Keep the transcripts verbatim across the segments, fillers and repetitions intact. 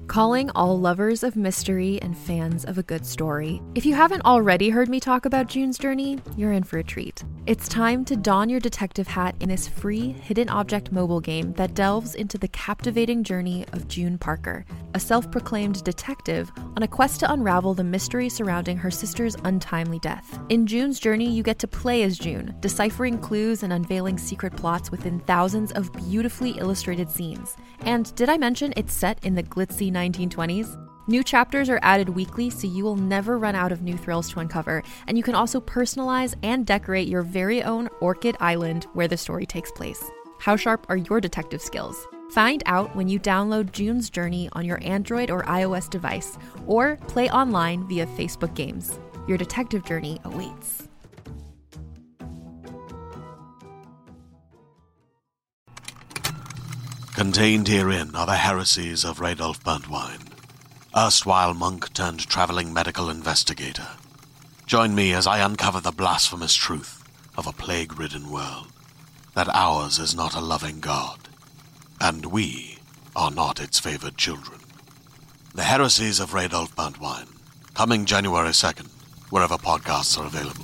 Calling all lovers of mystery and fans of a good story. If you haven't already heard me talk about June's Journey, you're in for a treat. It's time to don your detective hat in this free hidden object mobile game that delves into the captivating journey of June Parker, a self-proclaimed detective on a quest to unravel the mystery surrounding her sister's untimely death. In June's Journey, you get to play as June, deciphering clues and unveiling secret plots within thousands of beautifully illustrated scenes. And did I mention it's set in the glitzy nineteen twenties? New chapters are added weekly, so you will never run out of new thrills to uncover, and you can also personalize and decorate your very own Orchid Island where the story takes place. How sharp are your detective skills? Find out when you download June's Journey on your Android or iOS device, or play online via Facebook Games. Your detective journey awaits. Contained herein are the heresies of Radolf Burntwine, erstwhile monk turned traveling medical investigator. Join me as I uncover the blasphemous truth of a plague-ridden world, that ours is not a loving God, and we are not its favored children. The heresies of Radolf Burntwine, coming January second, wherever podcasts are available.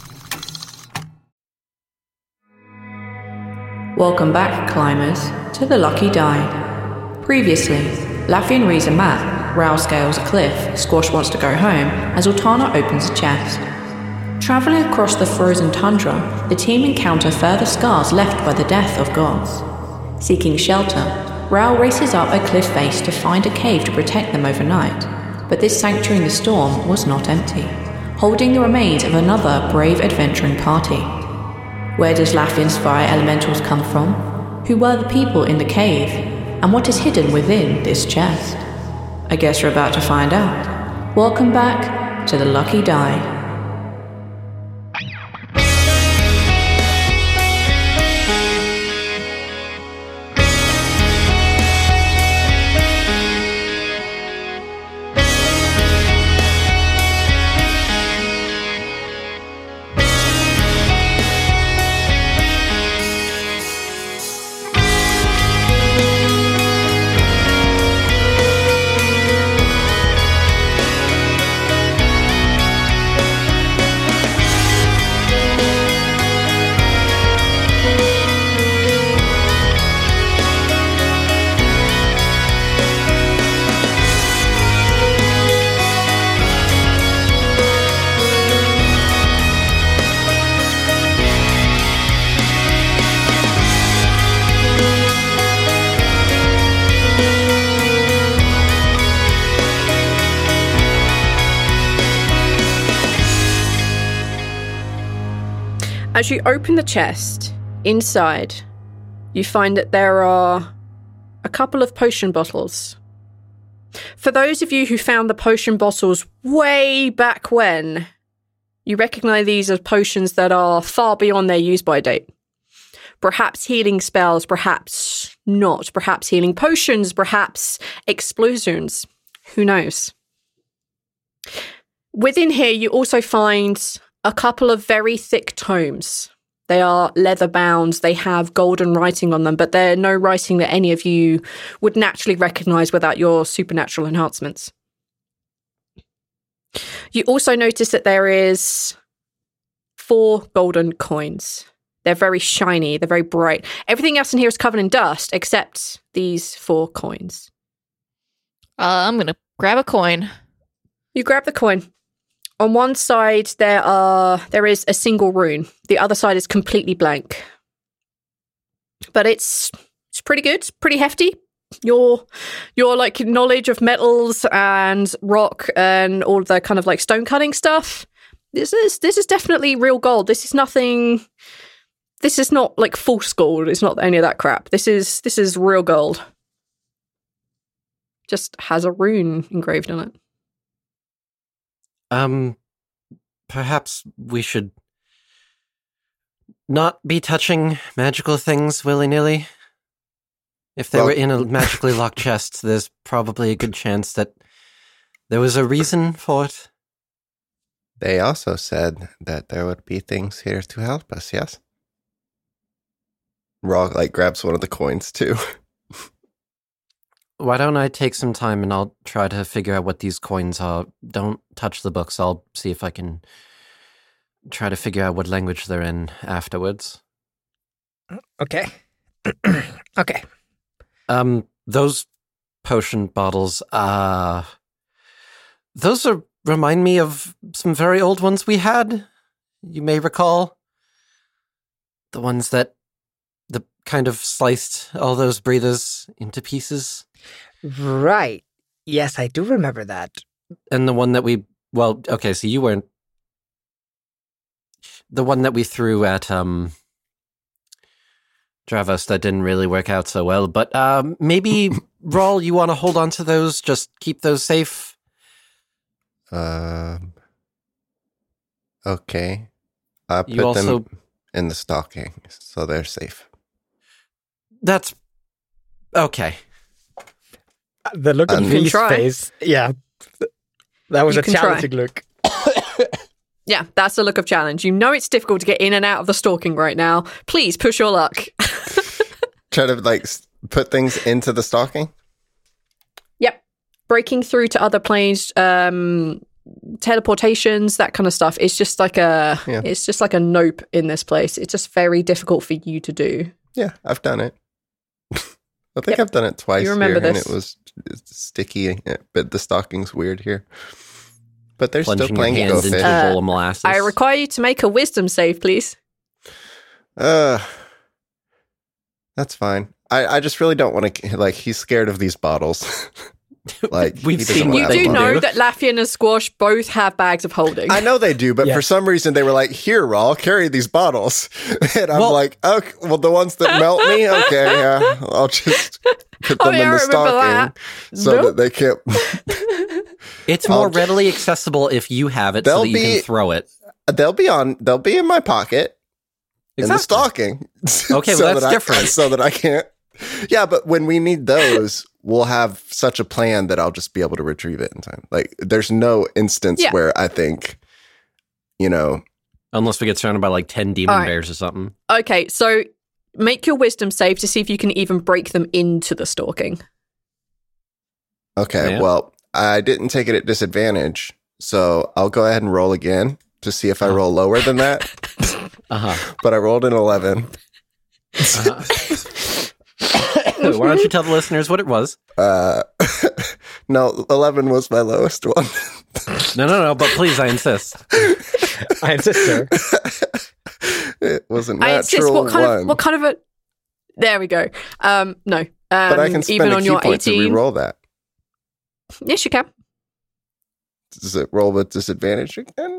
Welcome back, climbers, to the Lucky Die. Previously, Laffy and Reese are mad, Rao scales a cliff, Squash wants to go home, as Ultana opens a chest. Travelling across the frozen tundra, the team encounter further scars left by the death of gods. Seeking shelter, Rao races up a cliff face to find a cave to protect them overnight, but this sanctuary in the storm was not empty, holding the remains of another brave adventuring party. Where does Laffian's fire elementals come from? Who were the people in the cave? And what is hidden within this chest? I guess you're about to find out. Welcome back to the Lucky Die. As you open the chest, inside, you find that there are a couple of potion bottles. For those of you who found the potion bottles way back when, you recognise these as potions that are far beyond their use-by date. Perhaps healing spells, perhaps not. Perhaps healing potions, perhaps explosions. Who knows? Within here, you also find a couple of very thick tomes. They are leather bound, they have golden writing on them, but they're no writing that any of you would naturally recognise without your supernatural enhancements. You also notice that there is four golden coins. They're very shiny, they're very bright. Everything else in here is covered in dust except these four coins. Uh, I'm going to grab a coin. You grab the coin. On one side, there are there is a single rune. The other side is completely blank. But it's it's pretty good. It's pretty hefty. Your your like knowledge of metals and rock and all the kind of like stone cutting stuff. This is this is definitely real gold. This is nothing. This is not like false gold. It's not any of that crap. This is this is real gold. Just has a rune engraved on it. Um, perhaps we should not be touching magical things willy-nilly. If they well, were in a magically locked chest, there's probably a good chance that there was a reason for it. They also said that there would be things here to help us, yes? Raw, like, grabs one of the coins, too. why don't I take some time and I'll try to figure out what these coins are. Don't touch the books. I'll see if I can try to figure out what language they're in afterwards. Okay. Okay. Um, those potion bottles, uh, those are remind me of some very old ones we had. You may recall the ones that the kind of sliced all those breathers into pieces. Right. Yes, I do remember that. And the one that we, well, okay, so you weren't, the one that we threw at, um, Dravos that didn't really work out so well, but, um, maybe, Rawl, you want to hold on to those, just keep those safe? Um, okay. I put You also- them in the stocking, so they're safe. That's, okay. The look on You can V's try. face. Yeah. That was You a can try. challenging look. Yeah, that's the look of challenge. You know it's difficult to get in and out of the stalking right now. Please push your luck. Try to, like, s- put things into the stocking? Yep. Breaking through to other planes, um, teleportations, that kind of stuff. It's just like a Yeah. it's just like a nope in this place. It's just very difficult for you to do. Yeah, I've done it. I think Yep. I've done it twice You remember here, this. and it was it's sticky, but the stocking's weird here. But they're Plunging still playing your Go hands into Fish. a Uh, bowl of molasses. I require you to make a wisdom save, please. Uh, that's fine. I, I just really don't want to, like, he's scared of these bottles. Like, We've he doesn't seen want You what that they do can bottle. know do. that Laffian and Squash both have bags of holding. I know they do, but Yeah. for some reason they were like, here, Rawl, carry these bottles. And I'm Well- like, okay, well, the ones that melt me? Okay, yeah, I'll just put Oh, them yeah, in I the remember stocking that. so Nope. that they can't. It's more I'll- readily accessible if you have it so They'll that you be- can throw it. They'll be on, they'll be in my pocket in the Exactly. stocking. Okay, so well, that's that I- different. so that I can't. Yeah, but when we need those, we'll have such a plan that I'll just be able to retrieve it in time. Like, there's no instance Yeah. where I think, you know, Unless we get surrounded by like ten demon All right. bears or something. Okay, so make your wisdom save to see if you can even break them into the stalking. okay, Yeah. well, I didn't take it at disadvantage, so I'll go ahead and roll again to see if I roll lower than that. Uh-huh. But I rolled an eleven. uh-huh. Why don't you tell the listeners what it was? Uh, no, eleven was my lowest one. No, no, no, but please, I insist. I insist, sir. It was a I natural insist. What kind one. of what kind of a? There we go. Um, no. Um, but I can spend even a on key your point to eighteen. re-roll that. Yes, you can. Does it roll with disadvantage again?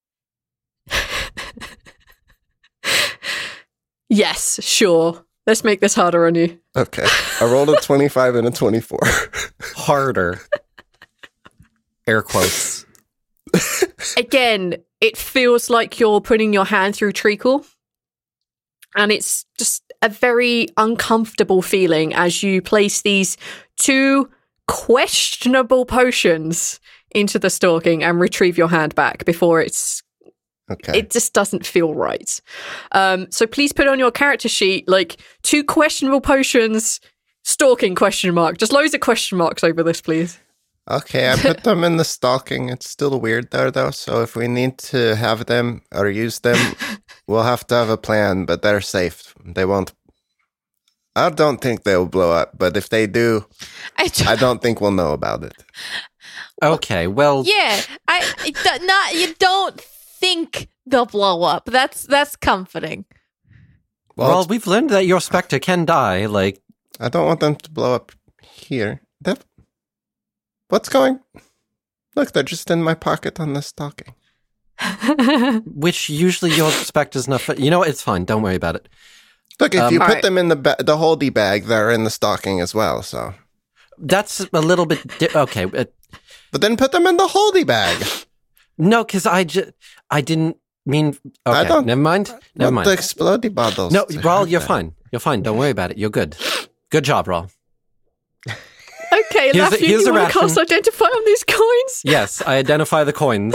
Yes, sure. Let's make this harder on you. Okay. I rolled a twenty-five and a twenty-four. Harder. Air quotes. Again, it feels like you're putting your hand through treacle, and it's just a very uncomfortable feeling as you place these two questionable potions into the stalking and retrieve your hand back before it's Okay. it just doesn't feel right. Um, so please put on your character sheet like two questionable potions, stalking question mark. Just loads of question marks over this, please. Okay, I put them in the stocking. It's still weird there, though. So if we need to have them or use them, we'll have to have a plan, but they're safe. They won't. I don't think they'll blow up, but if they do, I don't, I don't think we'll know about it. Okay, well, yeah, I, I d- not you don't think they'll blow up. That's that's comforting. Well, well, we've learned that your Spectre can die. Like, I don't want them to blow up here. That, what's going? Look, they're just in my pocket on the stocking. which usually your Spectre's not. Fa- you know what? It's fine. Don't worry about it. Look, if Um, you put alright. them in the ba- the holdy bag, they're in the stocking as well. So, That's a little bit di- okay. Uh, but then put them in the holdy bag. no, because I just I didn't mean. I Okay, don't- never mind. Never Want mind. the explodey bottles. No, to Rawl, have you're that. fine. You're fine. Don't worry about it. You're good. Good job, Rawl. Okay, Here's a- Lafayette, here's you a want to ration. cast identify on these coins? Yes, I identify the coins.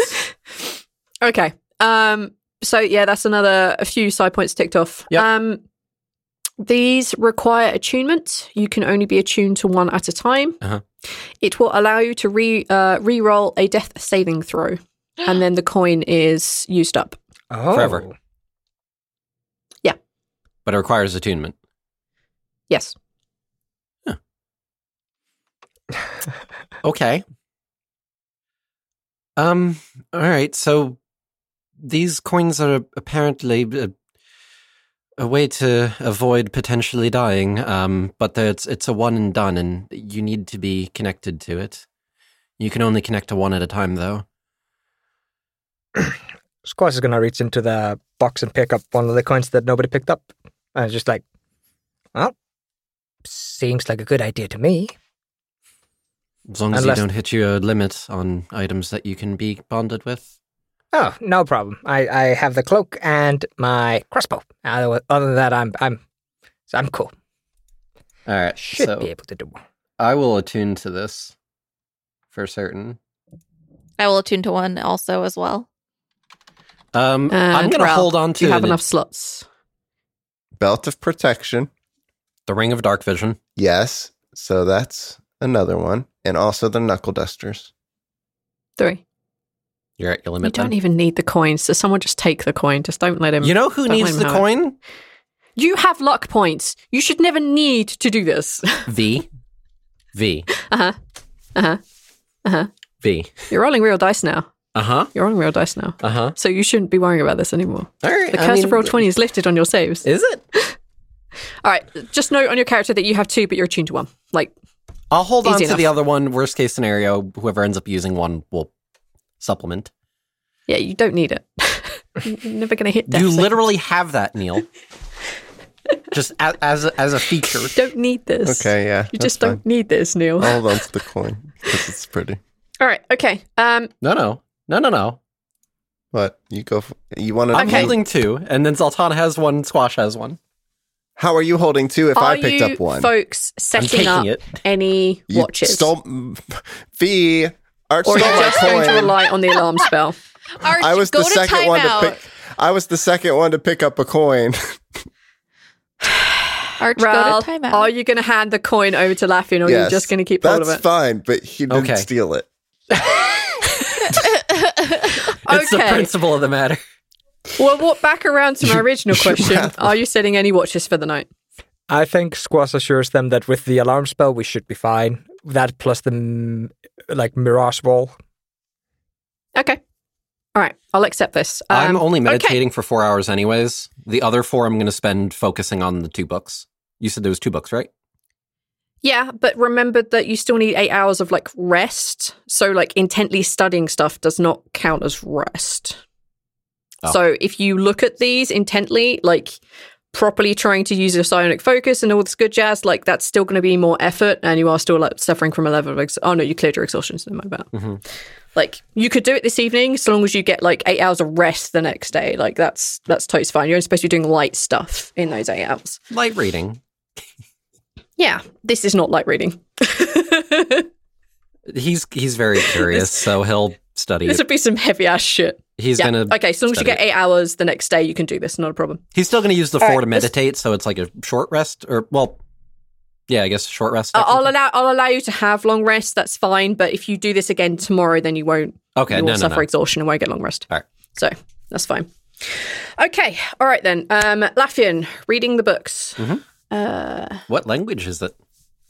Okay. Um. So yeah, that's another a few side points ticked off. Yep. Um. These require attunement. You can only be attuned to one at a time. Uh-huh. It will allow you to re uh, re-roll a death saving throw, and then the coin is used up. Oh. Forever. Yeah. But it requires attunement. Yes. Huh. Okay. Um, all right, so these coins are apparently a, a way to avoid potentially dying, um, but it's it's a one and done, and you need to be connected to it. You can only connect to one at a time, though. Squash is going to reach into the box and pick up one of the coins that nobody picked up. And it's just like, well, seems like a good idea to me. As long as Unless- you don't hit your limit on items that you can be bonded with. Oh, no problem. I, I have the cloak and my crossbow. Other other than that, I'm I'm so I'm cool. All right, Should so be able to do more. I will attune to this for certain. I will attune to one also as well. Um, And I'm going to Ralph, hold on do to you have an- enough slots? Belt of protection. the Ring of Dark Vision. Yes. So that's another one. And also the knuckle dusters. Three. You're at your You limit don't then. even need the coin, so someone just take the coin. Just don't let him. You know who don't needs let him the have it. coin? You have luck points. You should never need to do this. V. V. Uh-huh. Uh-huh. Uh-huh. V. You're rolling real dice now. Uh-huh. You're rolling real dice now. Uh-huh. So you shouldn't be worrying about this anymore. All right. The I curse mean, of roll twenty is lifted on your saves. Is it? All right. Just note on your character that you have two, but you're attuned to one. Like, I'll hold on Easy to the enough. other one. Worst case scenario, whoever ends up using one will supplement. yeah, you don't need it. You're never going to hit death. You saving. literally have that, Neil. Just as as a, as a feature. don't need this. Okay, yeah. You that's just don't fine. need this, Neil. I'll hold on to the coin because it's pretty. All right. Okay. Um. No, no. No, no, no. What? You go. For, you want to? I'm Okay. holding two, and then Zoltana has one, Squash has one. How are you holding two if Are I picked you up one? folks I'm setting taking up it. any You watches? stole V. Arch or are stole you my just going to coin. rely on the alarm spell? Arch, I was go the to second one to timeout. pick. I was the second one to pick up a coin. Arch, Ralph, go to timeout. are you going to hand the coin over to Laffian, or are Yes, you just going to keep hold That's of it? fine, but he didn't Okay. steal it. It's the Okay. principle of the matter. Well, what back around to my original question? rather- Are you setting any watches for the night? I think Squash assures them that with the alarm spell, we should be fine. That plus the mm, like mirage wall. Okay. All right. I'll accept this. I'm Um, only okay. meditating for four hours anyways. The other four I'm going to spend focusing on the two books. You said there was two books, right? Yeah, but remember that you still need eight hours of like rest. So like intently studying stuff does not count as rest. Oh. So if you look at these intently, like properly trying to use your psionic focus and all this good jazz, like that's still going to be more effort, and you are still like suffering from a level of ex- oh no, you cleared your exhaustion. So my bad. Mm-hmm. Like you could do it this evening, so long as you get like eight hours of rest the next day. Like that's that's totally fine. You're only supposed to be doing light stuff in those eight hours. Light reading. Yeah, this is not light reading. He's he's very curious, so he'll study. This would be some heavy ass shit. He's Yeah. gonna Okay, so long as you study get eight hours the next day, you can do this. Not a problem. He's still gonna use the All four right, to let's- meditate, so it's like a short rest, or well, yeah, I guess short rest. I- I'll technically. allow I'll allow you to have long rest. That's fine. But if you do this again tomorrow, then you won't. Okay, you will no, no, suffer no. exhaustion and won't get long rest. All right. So that's fine. Okay. All right then. Um, Laffian, reading the books. Mhm. Uh, What language is it?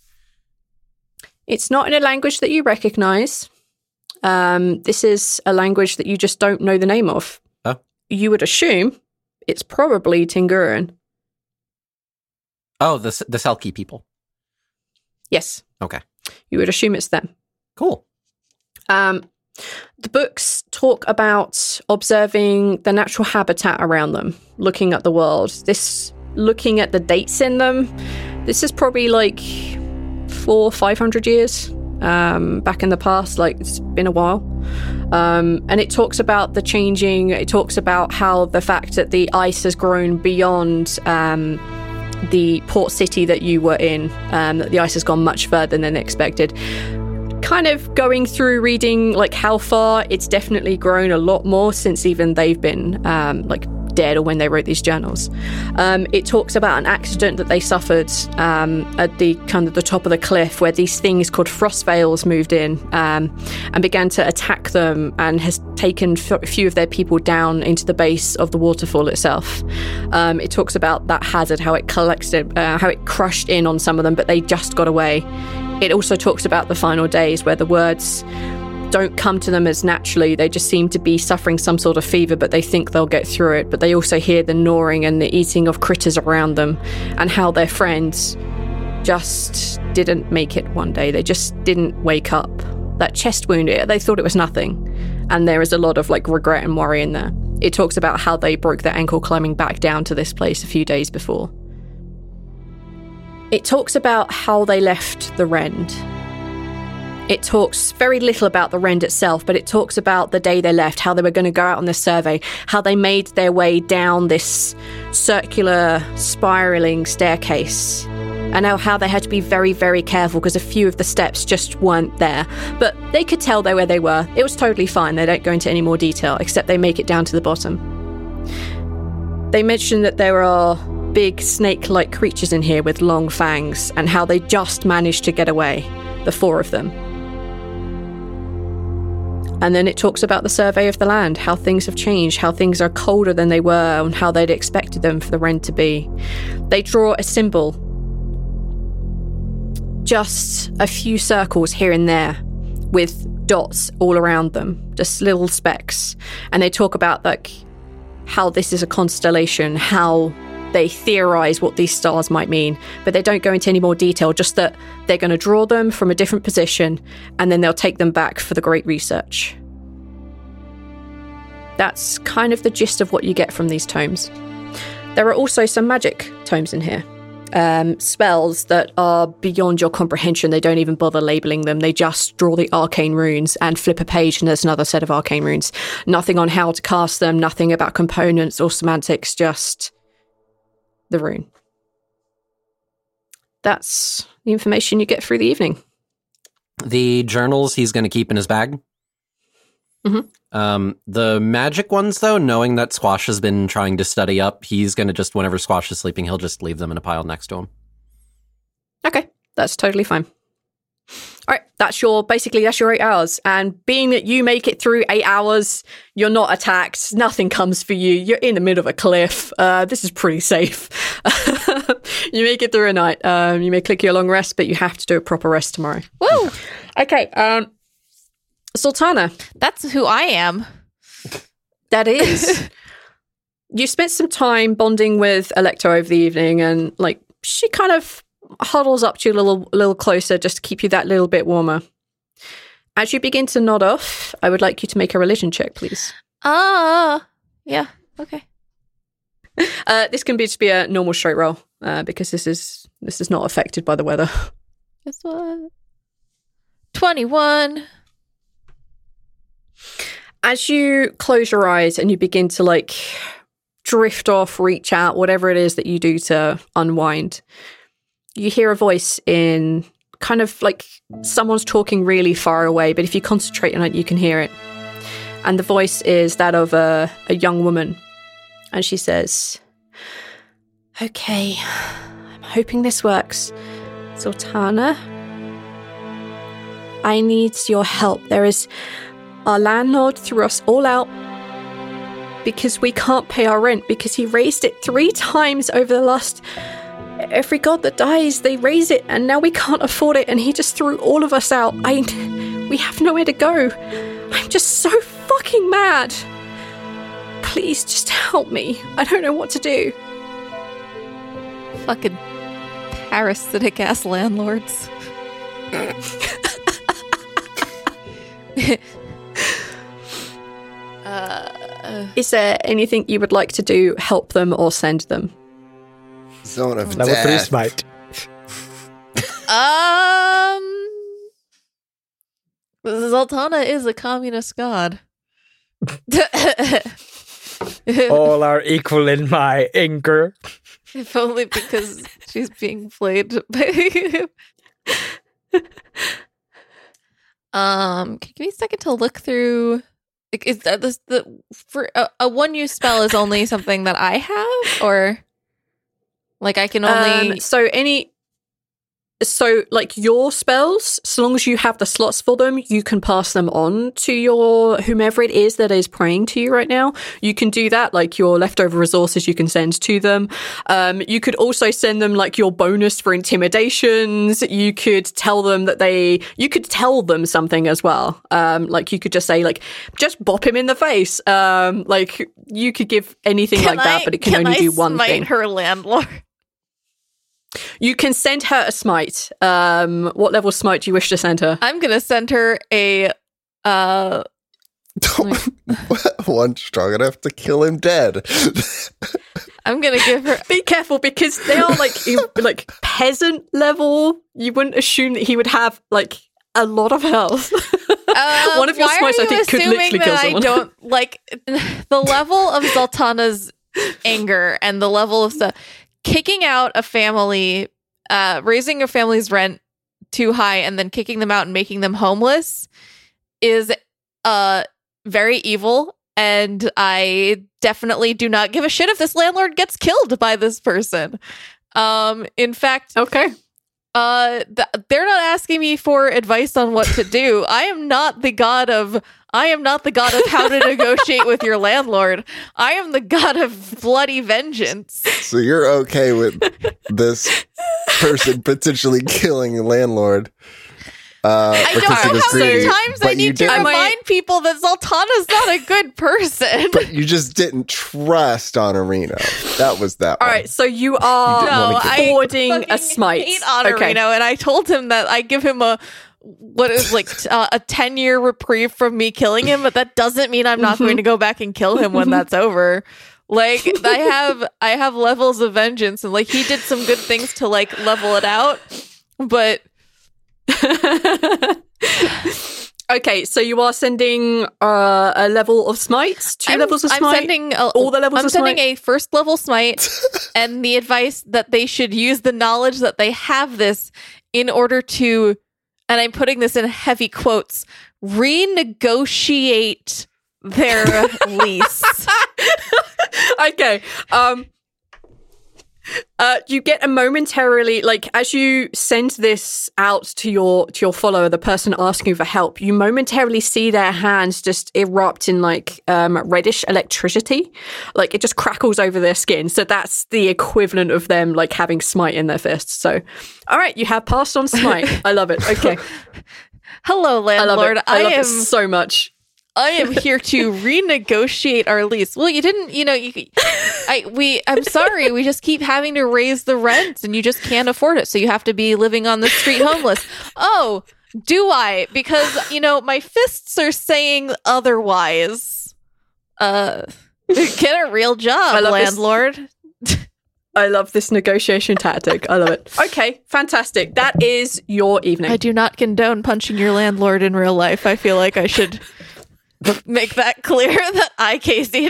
it's not in a language that you recognize. Um, this is a language that you just don't know the name of. Oh. You would assume it's probably Tinguran. Oh, the the Selkie people. Yes. Okay, You would assume it's them. cool. Um, the books talk about observing the natural habitat around them, looking at the world. This, looking at the dates in them, this is probably like four, five hundred years um, back in the past. Like it's been a while, um, and it talks about the changing. It talks about how the fact that the ice has grown beyond um, the port city that you were in. Um, that the ice has gone much further than expected. Kind of going through reading like how far it's definitely grown a lot more since even they've been um, like dead or when they wrote these journals. Um, it talks about an accident that they suffered um, at the kind of the top of the cliff, where these things called frost veils moved in um, and began to attack them, and has taken f- a few of their people down into the base of the waterfall itself. Um, it talks about that hazard, how it collected, uh, how it crushed in on some of them, but they just got away. It also talks about the final days, where the words don't come to them as naturally. They just seem to be suffering some sort of fever, but they think they'll get through it. But they also hear the gnawing and the eating of critters around them, and how their friends just didn't make it one day. They just didn't wake up. That chest wound, they thought it was nothing. And there is a lot of like regret and worry in there. It talks about how they broke their ankle climbing back down to this place a few days before. It talks about how they left the Rend. It talks very little about the Rend itself, but it talks about the day they left, how they were going to go out on this survey, how they made their way down this circular, spiraling staircase, and how, how they had to be very, very careful because a few of the steps just weren't there. But they could tell they where they were. It was totally fine. They don't go into any more detail, except they make it down to the bottom. They mention that there are big snake-like creatures in here with long fangs, and how they just managed to get away, the four of them. And then it talks about the survey of the land, how things have changed, how things are colder than they were, and how they'd expected them for the Rend to be. They draw a symbol, just a few circles here and there, with dots all around them, just little specks. And they talk about like how this is a constellation, how they theorize what these stars might mean, but they don't go into any more detail, just that they're going to draw them from a different position, and then they'll take them back for the great research. That's kind of the gist of what you get from these tomes. There are also some magic tomes in here. Um, spells that are beyond your comprehension. They don't even bother labeling them. They just draw the arcane runes and flip a page and there's another set of arcane runes. Nothing on how to cast them, nothing about components or semantics, just the rune. That's the information you get through the evening. The journals he's going to keep in his bag. Mm-hmm. Um, the magic ones, though, knowing that Squash has been trying to study up, he's going to just, whenever Squash is sleeping, he'll just leave them in a pile next to him. Okay, that's totally fine. All right, that's your, basically, that's your eight hours. And being that you make it through eight hours, you're not attacked, nothing comes for you, you're in the middle of a cliff. Uh, this is pretty safe. You make it through a night. Um, you may click your long rest, but you have to do a proper rest tomorrow. Woo! Okay, um, Sultana. That's who I am. That is. You spent some time bonding with Electo over the evening, and like she kind of huddles up to you a little, a little closer just to keep you that little bit warmer. As you begin to nod off, I would like you to make a religion check, please. Ah, uh, yeah, okay. Uh, this can be just be a normal straight roll uh, because this is this is not affected by the weather. Guess what? twenty-one. As you close your eyes and you begin to like drift off, reach out, whatever it is that you do to unwind, you hear a voice in kind of like someone's talking really far away, but if you concentrate on it, you can hear it. And the voice is that of a, a young woman. And she says, "Okay, I'm hoping this works. Sultana, I need your help. There is... Our landlord threw us all out because we can't pay our rent because he raised it three times over the last... Every god that dies, they raise it, and now we can't afford it, and he just threw all of us out. I... We have nowhere to go. I'm just so fucking mad. Please, just help me. I don't know what to do." Fucking parasitic-ass landlords. Uh, Is there anything you would like to do, help them or send them? Zone of Level three death. smite. um, Zoltana is a communist god. All are equal in my anger. If only because she's being played by... um, can you give me a second to look through is that this the for a, a one use spell is only something that I have, or like I can only Um, so any, so like your spells, so long as you have the slots for them, you can pass them on to your whomever it is that is praying to you right now. You can do that, like your leftover resources you can send to them. Um, you could also send them like your bonus for intimidations. You could tell them that they, you could tell them something as well. Um, like you could just say like, just bop him in the face. Um, like you could give anything Can like that, I- but it can, can only I do one smite thing. her landlord. You can send her a smite. Um, what level smite do you wish to send her? I'm gonna send her a uh One strong enough to kill him dead. I'm gonna give her Be careful because they are like you- like peasant level. You wouldn't assume that he would have like a lot of health. Uh, One of your why smites, are I you think, could assuming literally that kill I someone. don't like the level of Zoltana's anger and the level of stuff. Kicking out a family, uh, raising a family's rent too high, and then kicking them out and making them homeless is uh very evil. And I definitely do not give a shit if this landlord gets killed by this person. Um, in fact, Okay. Uh, th- they're not asking me for advice on what to do. I am not the god of. I am not the god of how to negotiate with your landlord. I am the god of bloody vengeance. So you're okay with this person potentially killing a landlord? Uh, I don't because he know was how many greedy, times I but you need to didn't- remind people that Zoltana's not a good person. But you just didn't trust Honorino. That was that All one. right. So you are no, I forwarding fucking a smite. hate Honorino, and I told him that I give him a what is like t- uh, a ten year reprieve from me killing him, but that doesn't mean I'm not going to go back and kill him when that's over. Like I have, I have levels of vengeance, and like he did some good things to like level it out, but. Okay, so you are sending uh, a level of smites, two I'm, levels of I'm smite. sending a, all the levels I'm of sending smite? a first level smite, and the advice that they should use the knowledge that they have this in order to, and I'm putting this in heavy quotes, renegotiate their lease. Okay. Um. Uh, you get a momentarily, like, as you send this out to your to your follower, the person asking for help, you momentarily see their hands just erupt in like um, reddish electricity, like it just crackles over their skin. So that's the equivalent of them like having smite in their fists. So, all right, you have passed on smite. I love it. Okay, Hello, I love landlord. it. I, love am it so much. I am here to renegotiate our lease. Well, you didn't, you know, you, I, we, I'm sorry, we just keep having to raise the rent and you just can't afford it. So you have to be living on the street homeless. Oh, do I? Because, you know, my fists are saying otherwise. Uh, get a real job, I love this. landlord. I love this negotiation tactic. I love it. Okay, fantastic. That is your evening. I do not condone punching your landlord in real life. I feel like I should make that clear that I Casey'd.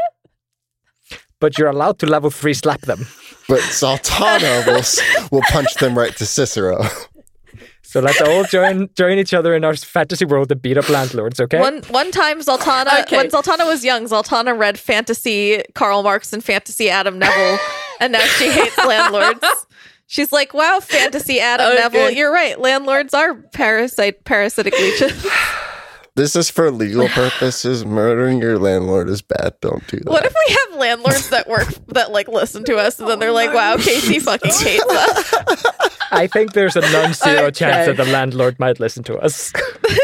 But you're allowed to level three slap them. But Zoltana will, s- will punch them right to Cicero. So let's all join join each other in our fantasy world to beat up landlords, okay? One one time, Zoltana, Okay. when Zoltana was young, Zoltana read fantasy Karl Marx and fantasy Adam Neville, and now she hates landlords. She's like, "Wow, fantasy Adam Okay. Neville, you're right. Landlords are parasite parasitic leeches." This is for legal purposes. Murdering your landlord is bad. Don't do that. What if we have landlords that work that like listen to us, and then they're like, "Wow, Casey fucking hates us." I think there's a non-zero Okay. chance that the landlord might listen to us.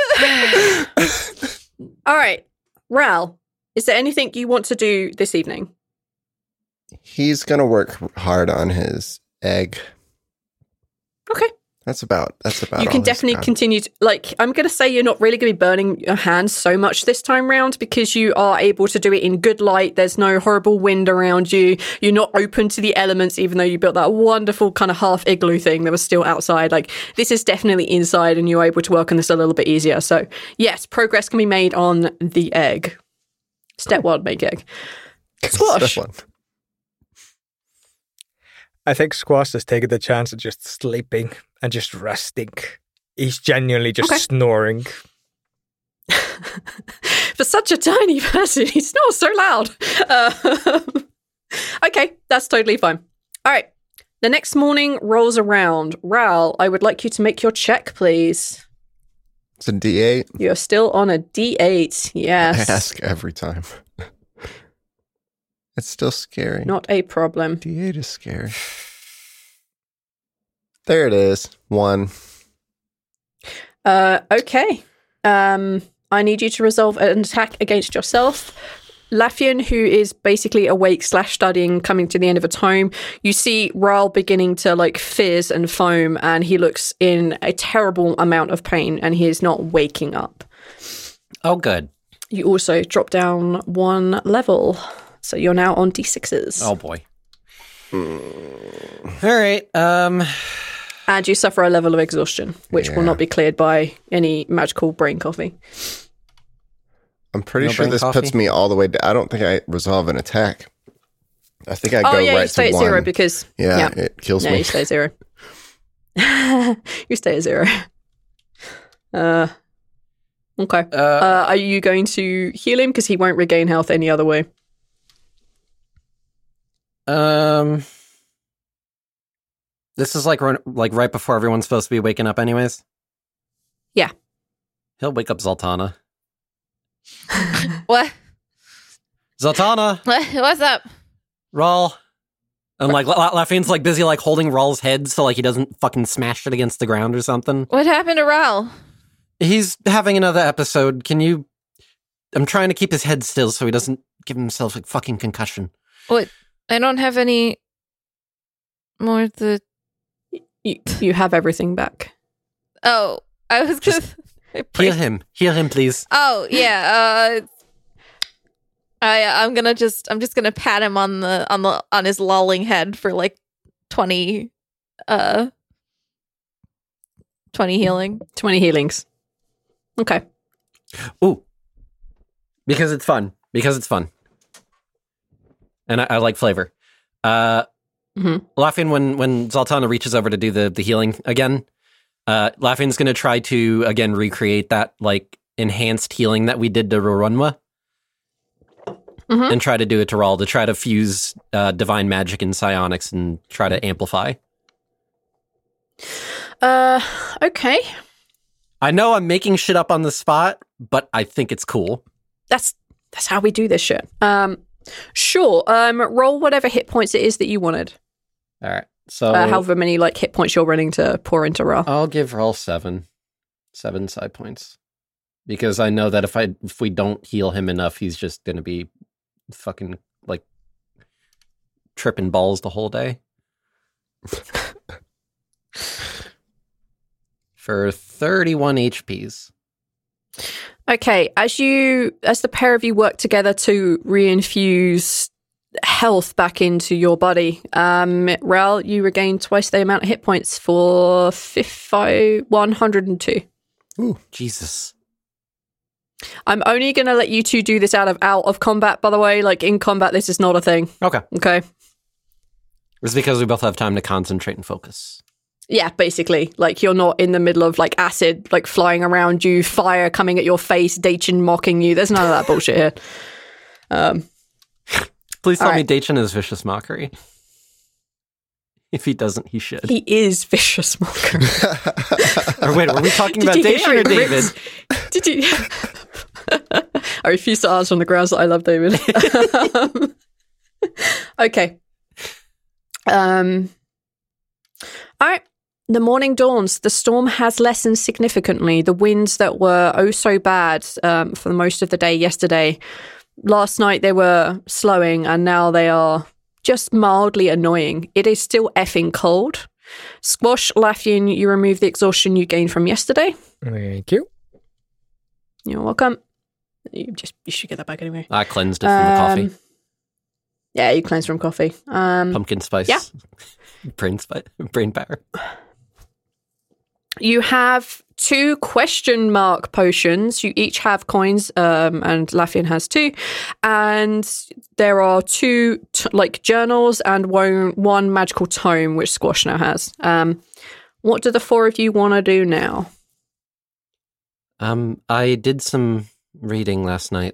All right, Ral, is there anything you want to do this evening? He's going to work hard on his egg. Okay. That's about, that's about You all can he's definitely got. continue to, like, I'm going to say you're not really going to be burning your hands so much this time round because you are able to do it in good light. There's no horrible wind around you. You're not open to the elements, even though you built that wonderful kind of half igloo thing that was still outside. Like, this is definitely inside and you're able to work on this a little bit easier. So, yes, progress can be made on the egg. Step one, make egg. Squash. Step one. I think Squash has taken the chance of just sleeping and just resting. He's genuinely just Okay. snoring. For such a tiny person, he snores so loud. Uh, okay, that's totally fine. All right. The next morning rolls around. Ral, I would like you to make your check, please. It's a D eight. You're still on a D eight. Yes. I ask every time. It's still scary. Not a problem. D eight is scary. There it is. One. Uh, okay. Um, I need you to resolve an attack against yourself. Laffian, who is basically awake slash studying, coming to the end of a tome, you see Ral beginning to like fizz and foam, and he looks in a terrible amount of pain, and he is not waking up. Oh, good. You also drop down one level, so you're now on D sixes. Oh boy. Mm. All right. Um, and you suffer a level of exhaustion, which yeah. will not be cleared by any magical brain coffee. I'm pretty no sure this coffee? puts me all the way down. I don't think I resolve an attack. I think I oh, go yeah, right you stay to at one. zero because... Yeah, Yeah, it kills yeah me. you stay at zero. You stay at zero. Uh, okay. uh, Uh, are you going to heal him? Because he won't regain health any other way. um, this is like run- like right before everyone's supposed to be waking up, anyways. Yeah. He'll wake up Zoltana. What? Zoltana, What? What's up? Rawl. And like La- Laffian's like busy like holding Rawl's head so like he doesn't fucking smash it against the ground or something. What happened to Ral? He's having another episode. Can you? I'm trying to keep his head still so he doesn't give himself a fucking concussion. What? I don't have any more the. You, you have everything back. Oh, I was gonna. Heal him. Heal him, please. Oh yeah. Uh, I I'm gonna just I'm just gonna pat him on the on the on his lolling head for like twenty uh twenty healing. twenty healings. Okay. Ooh. Because it's fun. Because it's fun. And I, I like flavor. Uh, Mm-hmm. Laffian, when, when Zoltana reaches over to do the, the healing again, uh, Laffian's going to try to, again, recreate that, like, enhanced healing that we did to Rorunwa. Mm-hmm. And try to do it to Rawl, to try to fuse uh, divine magic and psionics and try to amplify. Uh, okay. I know I'm making shit up on the spot, but I think it's cool. That's that's how we do this shit. Um, sure. Um, roll whatever hit points it is that you wanted. All right. So Uh, however many like hit points you're running to pour into Rawl. I'll give Rawl seven. Seven side points. Because I know that if I if we don't heal him enough, he's just going to be fucking, like, tripping balls the whole day. For thirty-one H Ps. Okay, as you, as the pair of you work together to reinfuse health back into your body, um, Ral, you regain twice the amount of hit points for fifty, one hundred two. Ooh, Jesus. I'm only going to let you two do this out of out of combat, by the way. Like, in combat, this is not a thing. Okay. Okay? It's because we both have time to concentrate and focus. Yeah, basically. Like, you're not in the middle of, like, acid, like, flying around you, fire coming at your face, Daichin mocking you. There's none of that bullshit here. Um, Please tell all me right. Daichin is vicious mockery. If he doesn't, he should. He is vicious mockery. Or wait, were we talking Did about you hear Daichin or it David? rips- Did you? I refuse to answer on the grounds that I love David. um, okay. Um. All right. The morning dawns. The storm has lessened significantly. The winds that were oh so bad um, for most of the day yesterday. Last night they were slowing, and now they are just mildly annoying. It is still effing cold. Squash, Laffian, you remove the exhaustion you gained from yesterday. Thank you. You're welcome. You just you should get that back anyway. I cleansed it from the coffee. Um, Yeah, you cleanse from coffee. Um, Pumpkin spice. yeah. Brain spice. Brain power. you have two question mark potions. You each have coins, um, and Laffian has two. And there are two t- like journals and one, one magical tome, which Squash now has. Um, what do the four of you want to do now? Um, I did some reading last night.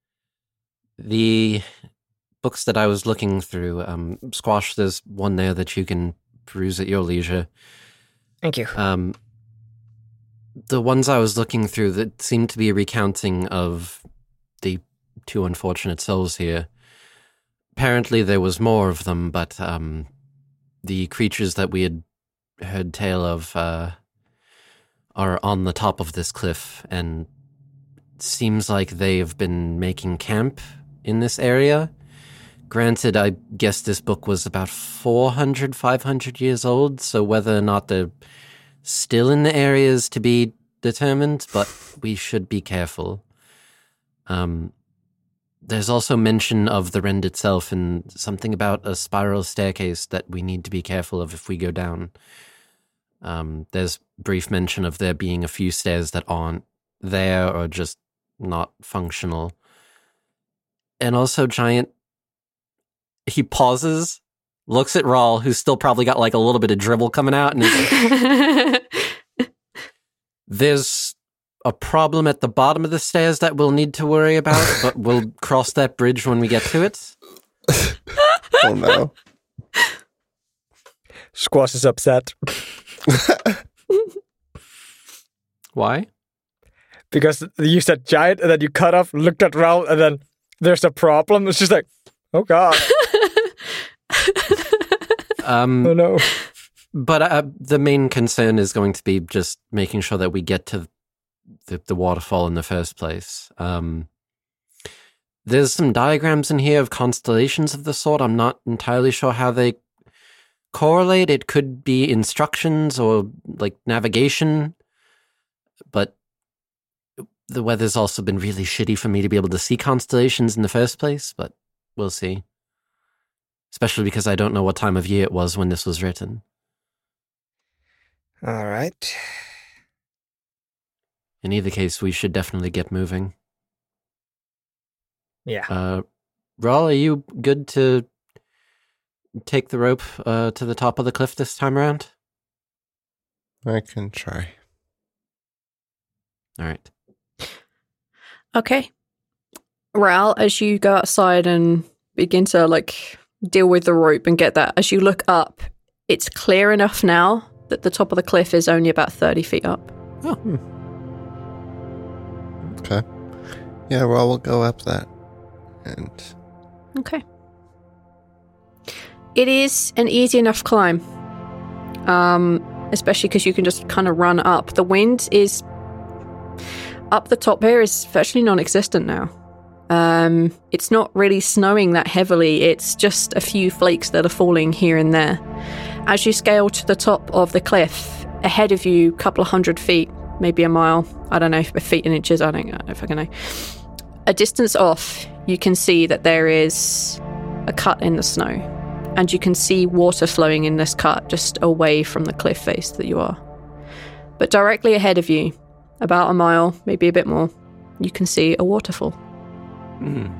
The books that I was looking through, um, Squash, there's one there that you can peruse at your leisure. Thank you. Um, the ones I was looking through that seemed to be a recounting of the two unfortunate souls here. Apparently there was more of them, but um, the creatures that we had heard tale of uh, are on the top of this cliff, and it seems like they've been making camp in this area. Granted, I guess this book was about four hundred, five hundred years old, so whether or not they're still in the area is to be determined, but we should be careful. Um, there's also mention of the rend itself and something about a spiral staircase that we need to be careful of if we go down. Um, there's brief mention of there being a few stairs that aren't there or just not functional. And also, Giant, he pauses, looks at Rawl, who's still probably got like a little bit of dribble coming out, and is like, there's a problem at the bottom of the stairs that we'll need to worry about, but we'll cross that bridge when we get to it. Oh no. Squash is upset. Why? Because you said giant, and then you cut off, looked at Raul, and then there's a problem. It's just like, oh god. um, oh no. But uh, the main concern is going to be just making sure that we get to the, the waterfall in the first place. Um, there's some diagrams in here of constellations of the sort. I'm not entirely sure how they correlate. It could be instructions or like navigation, but the weather's also been really shitty for me to be able to see constellations in the first place, but we'll see. Especially because I don't know what time of year it was when this was written. All right. In either case, we should definitely get moving. Yeah. Uh, Rawl, are you good to take the rope uh, to the top of the cliff this time around? I can try. All right. Okay. Raul, as you go outside and begin to like deal with the rope and get that, as you look up, it's clear enough now that the top of the cliff is only about thirty feet up. Oh. Hmm. Okay. Yeah, well, we'll go up that. And Okay. It is an easy enough climb. Um, especially because you can just kind of run up. The wind is up the top here is virtually non-existent now. Um, it's not really snowing that heavily. It's just a few flakes that are falling here and there. As you scale to the top of the cliff, ahead of you, a couple of hundred feet, maybe a mile, I don't know, if feet and inches, I don't know if I can know. A distance off, you can see that there is a cut in the snow, and you can see water flowing in this cut just away from the cliff face that you are. But directly ahead of you, about a mile, maybe a bit more, you can see a waterfall. Mm.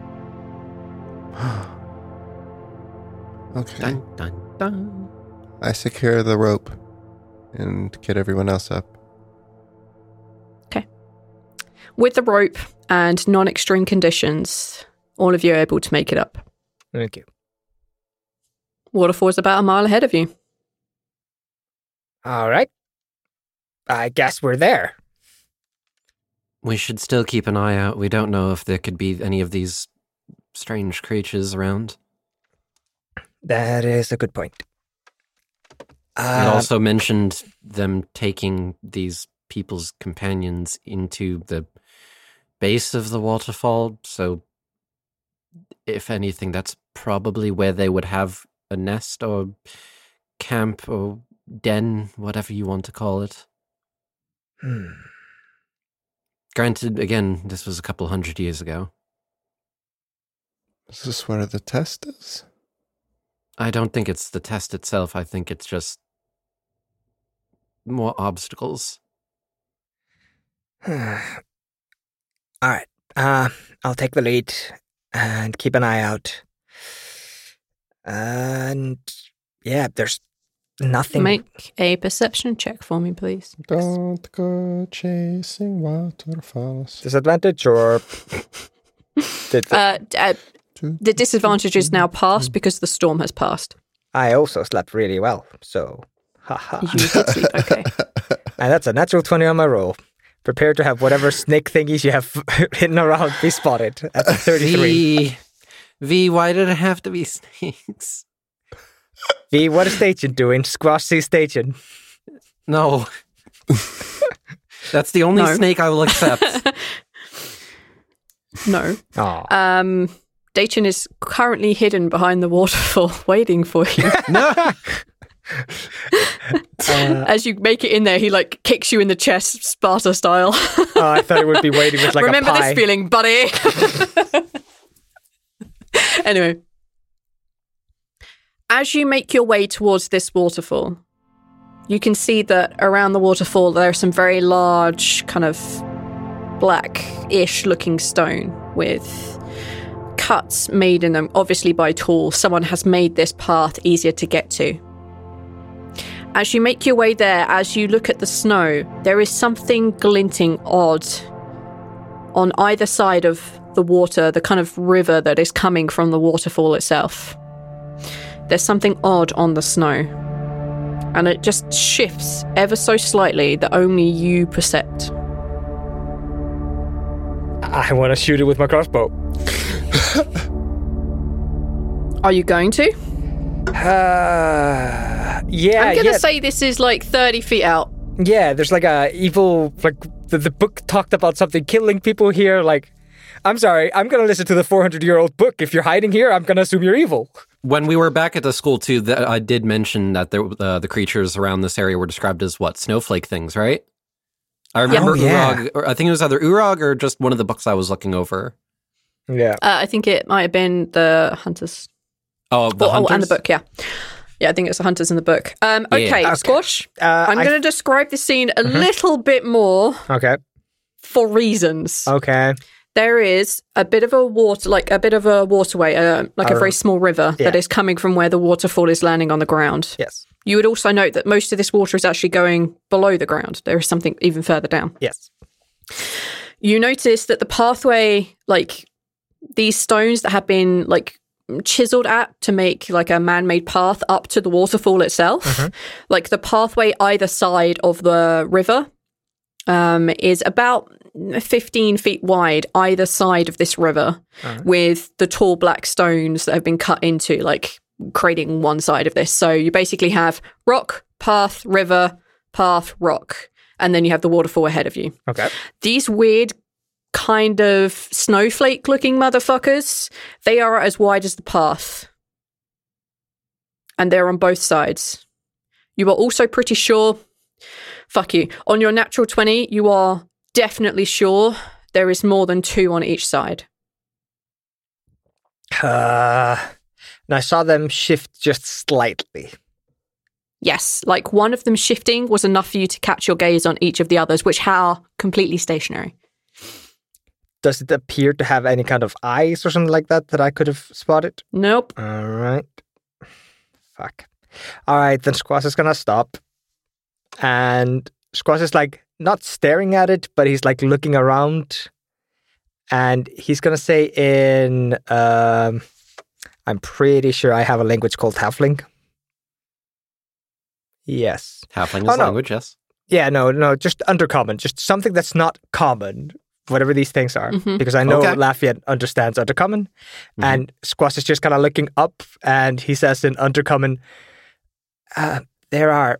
okay. Dun, dun, dun. I secure the rope and get everyone else up. Okay. With the rope and non-extreme conditions, all of you are able to make it up. Thank you. Waterfall is about a mile ahead of you. All right. I guess we're there. We should still keep an eye out. We don't know if there could be any of these strange creatures around. That is a good point. It Uh, also mentioned them taking these people's companions into the base of the waterfall, so if anything, that's probably where they would have a nest or camp or den, whatever you want to call it. hmm. Granted, again, this was a couple hundred years ago. Is this where the test is? I don't think it's the test itself. I think it's just more obstacles. All right. Uh, I'll take the lead and keep an eye out. And yeah, there's Nothing. Make a perception check for me, please. Don't go chasing waterfalls. Disadvantage or... Did the- Uh, d- uh, the disadvantage is now passed because the storm has passed. I also slept really well, so... Haha. You did sleep okay. And that's a natural twenty on my roll. Prepare to have whatever snake thingies you have hidden around be spotted. That's a thirty-three. V, V, why did it have to be snakes? V, what is Station doing? Squash C Station. No. That's the only No. snake I will accept. No. Aw. Um, Dayton is currently hidden behind the waterfall, waiting for you. No. Uh, As you make it in there, he like kicks you in the chest, Sparta style. oh, I thought it would be waiting with like Remember a pie. this feeling, buddy. Anyway, as you make your way towards this waterfall, you can see that around the waterfall there are some very large, kind of black-ish looking stone with cuts made in them, obviously by tools. Someone has made this path easier to get to. As you make your way there, as you look at the snow, there is something glinting odd on either side of the water, the kind of river that is coming from the waterfall itself. There's something odd on the snow, and it just shifts ever so slightly that only you percept. I want to shoot it with my crossbow. Are you going to? Uh, yeah, I'm going to yeah. say this is like thirty feet out. Yeah, there's like a evil, like the, the book talked about something killing people here. Like, I'm sorry, I'm gonna listen to the four hundred year old book. If you're hiding here, I'm gonna assume you're evil. When we were back at the school, too, that I did mention that there, uh, the creatures around this area were described as, what, snowflake things, right? I remember Oh, yeah. Urog, or I think it was either Urog or just one of the books I was looking over. Yeah. Uh, I think it might have been the Hunters. Oh, the Oh, hunters? oh, and the book, yeah. Yeah, I think it's the Hunters in the book. Um, Yeah. okay, Okay. Squash, Uh, I'm I- going to describe the scene a little bit more Okay. for reasons. Okay. There is a bit of a water, like a bit of a waterway, uh, like a Uh, very small river that yeah. is coming from where the waterfall is landing on the ground. Yes. You would also note that most of this water is actually going below the ground. There is something even further down. Yes. You notice that the pathway, like these stones that have been like chiseled at to make like a man-made path up to the waterfall itself, Mhm. like the pathway either side of the river um, is about fifteen feet wide either side of this river, Alright. with the tall black stones that have been cut into, like creating one side of this. So you basically have rock, path, river, path, rock, and then you have the waterfall ahead of you. Okay. These weird kind of snowflake looking motherfuckers, they are as wide as the path. And they're on both sides. You are also pretty sure, fuck you, on your natural twenty, you are definitely sure there is more than two on each side. Uh, and I saw them shift just slightly. Yes, like one of them shifting was enough for you to catch your gaze on each of the others, which are completely stationary. Does it appear to have any kind of eyes or something like that that I could have spotted? Nope. All right. Fuck. All right, then Squash is gonna stop. And Squash is like not staring at it, but he's like looking around. And he's gonna say in um I'm pretty sure I have a language called Halfling. Yes. Halfling is Oh, no. language, yes. Yeah, no, no, just undercommon. Just something that's not common, whatever these things are. Mhm. Because I know Okay. Lafayette understands undercommon. Mhm. And Squash is just kind of looking up and he says in undercommon, uh, there are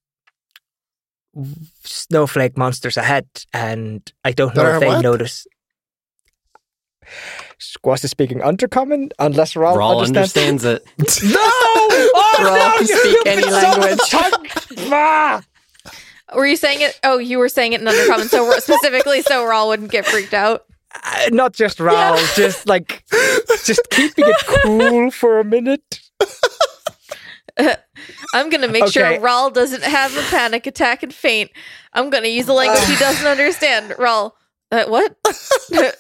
snowflake monsters ahead and I don't know There if are they what? notice. Squash is speaking undercommon unless Raul, Raul understands. understands it. No! Oh, Raul no, can you speak stupid any son of a language. tongue. Ah! Were you saying it? Oh, you were saying it in undercommon, so specifically so Raul wouldn't get freaked out. Uh, not just Raul, just like, just keeping it cool for a minute. I'm gonna make Okay. sure Raul doesn't have a panic attack and faint. I'm gonna use a language he doesn't understand. Raul, uh, what?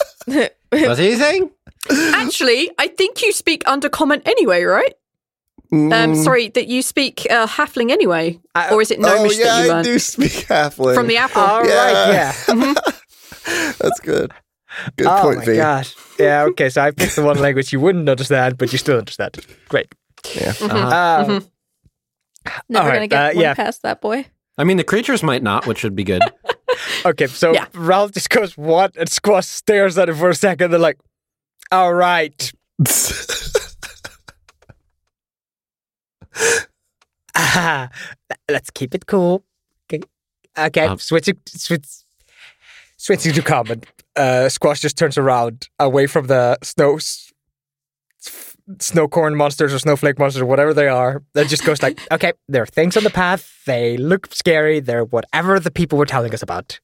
What are you saying? Actually, I think you speak undercommon anyway, right? Um, sorry, that you speak uh, halfling anyway, I- or is it Oh gnomish yeah, that you I learned do speak halfling. from the apple? All right, Yeah. yeah. That's good. Good oh point, my V. god. Yeah, okay, so I picked the one language you wouldn't understand, but you still understand. Great. Yeah. Uh-huh. Um, Never All gonna right, get uh, one yeah. past that boy. I mean, the creatures might not, which would be good. Okay, so Yeah. Ralph just goes, what? And Squash stares at it for a second. They're like, all right. Ah, let's keep it cool. Okay, okay Um, switching, switch, switching to common. Uh, Squash just turns around away from the snow, s- s- snow corn monsters or snowflake monsters or whatever they are. That just goes like, okay, there are things on the path. They look scary. They're whatever the people were telling us about.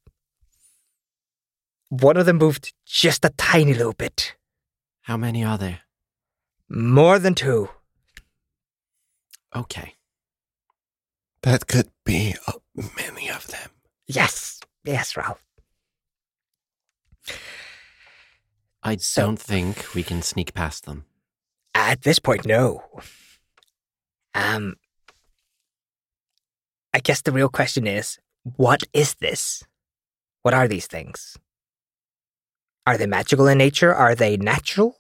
One of them moved just a tiny little bit. How many are there? More than two. Okay. That could be uh, many of them. Yes. Yes, Ralph. I So- don't think we can sneak past them. At this point, no. Um, I guess the real question is, what is this? What are these things? Are they magical in nature? Are they natural?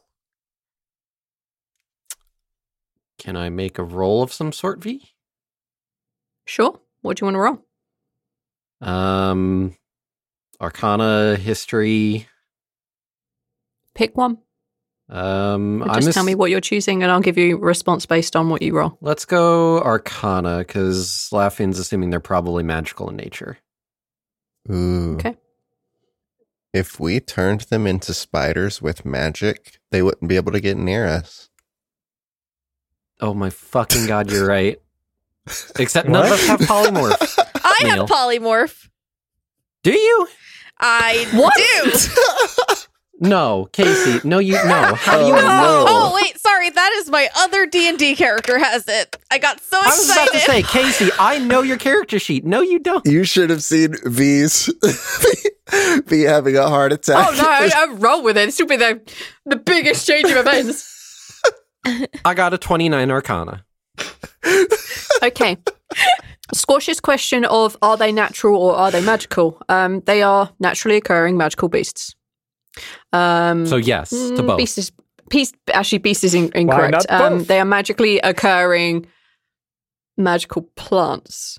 Can I make a roll of some sort, V? Sure. What do you want to roll? Um, Arcana, history. Pick one. Um, Or I'm just ass- tell me what you're choosing, and I'll give you a response based on what you roll. Let's go Arcana, because Laufey's assuming they're probably magical in nature. Ooh. Okay. If we turned them into spiders with magic, they wouldn't be able to get near us. Oh my fucking god, you're right. Except none of What? us have polymorph. I Neil. have polymorph. Do you? I What? do. No, Casey. No, you no. How do you Oh, know? no. Oh wait, sorry. That is my other D and D character has it. I got so I was about excited. to say, Casey, I know your character sheet. No, you don't. You should have seen V's V having a heart attack. Oh no, I, I roll with it. This will be the the biggest change of events. I got a twenty-nine Arcana. Okay. Squash's question of are they natural or are they magical? Um, they are naturally occurring magical beasts. Um, So yes, to mm, both. Beast is, beast, actually, beast is in, incorrect. not Um, both? they are magically occurring magical plants.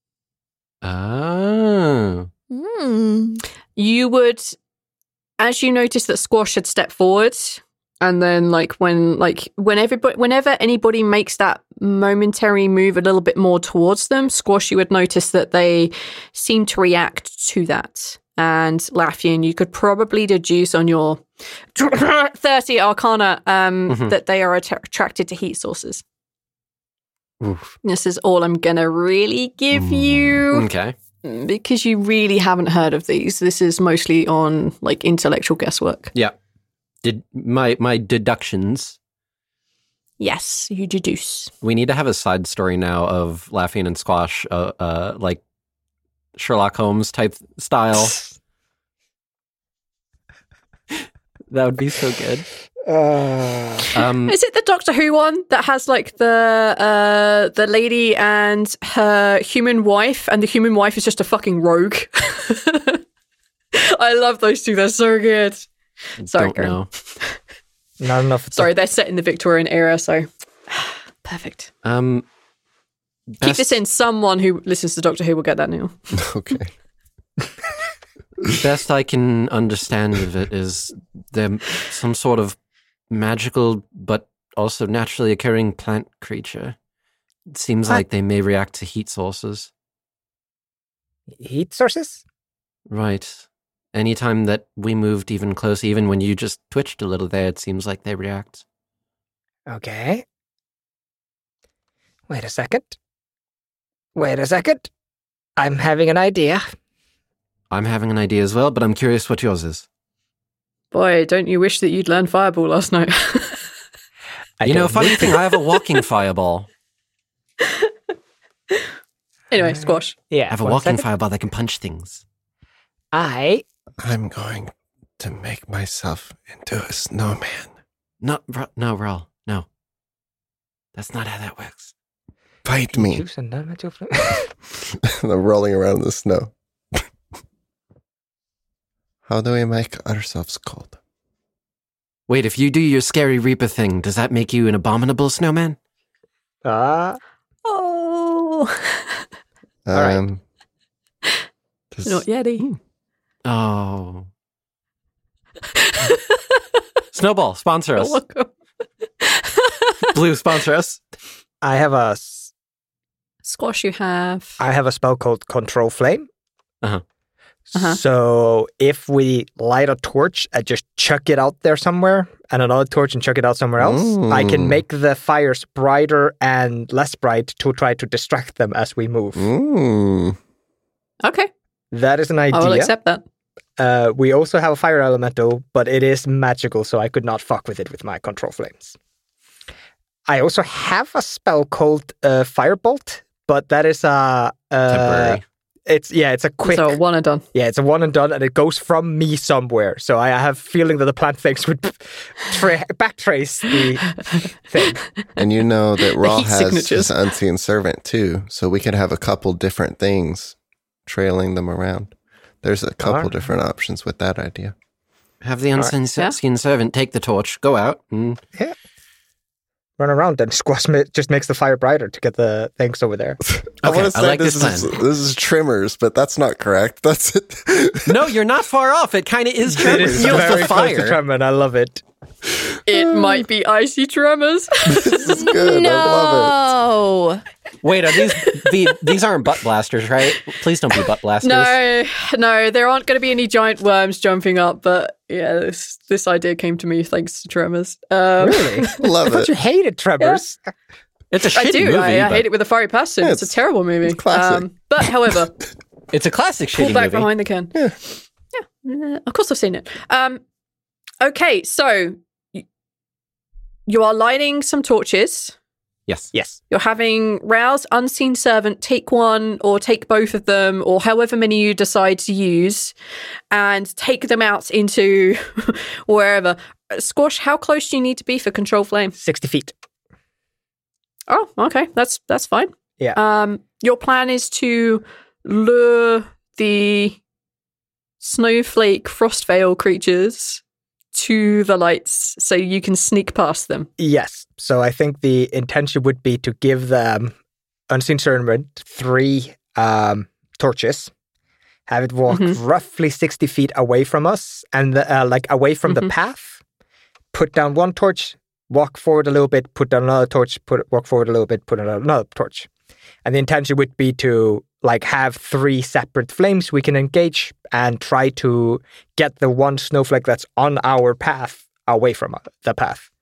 Ah. Hmm. You would, as you notice that Squash had stepped forward, and then like when like when everybody whenever anybody makes that momentary move a little bit more towards them, Squash, you would notice that they seem to react to that. And Laffian, you could probably deduce on your thirty Arcana um, Mhm. that they are att- attracted to heat sources. Oof. This is all I'm gonna really give you Okay. because you really haven't heard of these. This is mostly on like intellectual guesswork. Yeah. Did my my deductions? Yes, you deduce. We need to have a side story now of Laughing and Squash, uh, uh, like Sherlock Holmes type style. That would be so good. Uh, Um, Is it the Doctor Who one that has like the uh the lady and her human wife, and the human wife is just a fucking rogue? I love those two. They're so good. Sorry, don't Karen. know. not enough. Sorry, they're set in the Victorian era, so perfect. Um, Keep best- this in. Someone who listens to Doctor Who will get that now. Okay. Best I can understand of it is they're some sort of magical but also naturally occurring plant creature. It seems What? like they may react to heat sources. Heat sources? Right. Anytime that we moved even closer, even when you just twitched a little there, it seems like they react. Okay. Wait a second. Wait a second. I'm having an idea. I'm having an idea as well, but I'm curious what yours is. Boy, don't you wish that you'd learned Fireball last night? I you know, don't funny need thing, to- I have a walking fireball. Anyway, Squash. Yeah. I have a one walking second. fireball that can punch things. I I'm going to make myself into a snowman. No, Ra- no, Raul, no. That's not how that works. Fight me. Choose a non-magical flame. I'm rolling around in the snow. How do we make ourselves cold? Wait, if you do your scary Reaper thing, does that make you an abominable snowman? Ah, Oh, right. Um, does- not Yeti. Oh. Snowball, sponsor us. You're welcome. Blue, sponsor us. I have a s- Squash, you have. I have a spell called Control Flame. Uh-huh. Uh-huh. So if we light a torch and just chuck it out there somewhere, and another torch and chuck it out somewhere else, I can Mm. make the fires brighter and less bright to try to distract them as we move. Mm. Okay, That is an I will idea. accept that. Uh, we also have a fire elemental, but it is magical, so I could not fuck with it with my Control Flames. I also have a spell called uh, Firebolt, but that is a uh, Temporary. It's yeah, it's a quick. So one and done. Yeah, it's a one and done, and it goes from me somewhere. So I have a feeling that the plant things would tra- backtrace the thing. And you know that Raw heat has signatures. his unseen servant too, so we could have a couple different things trailing them around. There's a couple Alright. different options with that idea. Have the unseen Yeah. seen servant take the torch, go out, and Run around and Squash ma- just makes the fire brighter to get the things over there. I Okay, want to I say like this, this is plan. this is trimmers, but that's not correct. That's it. no, you're not far off. It kind of is It tremors. is Just very the close to fire. Tremor, and I love it. It might be icy tremors. This is good. I love no, Wait, are these the these aren't butt blasters, right? Please don't be butt blasters. no, no. There aren't going to be any giant worms jumping up. But yeah, this this idea came to me thanks to tremors. Um, Really? it. Love I thought it. you hated Tremors. It's a shitty I do. movie. I, I but hate it with a fiery passion. Yeah, it's, it's- a terrible movie. it's classic. Um, but however, It's a classic pull shitty back movie. behind the can. Yeah. Yeah, of course I've seen it. Um, okay, so y- you are lighting some torches. Yes. Yes. You're having Rouse, Unseen Servant take one or take both of them or however many you decide to use and take them out into wherever. Uh, Squash, how close do you need to be for Control Flame? sixty feet. Oh, okay. That's that's fine. Yeah. Um, your plan is to lure the snowflake frostveil creatures to the lights so you can sneak past them. Yes. So I think the intention would be to give them Unseen Servant three um, torches, have it walk Mhm. roughly sixty feet away from us and the, uh, like away from Mhm. the path, put down one torch, walk forward a little bit, put down another torch, put walk forward a little bit, put down another torch. And the intention would be to like have three separate flames we can engage and try to get the one snowflake that's on our path away from uh, the path.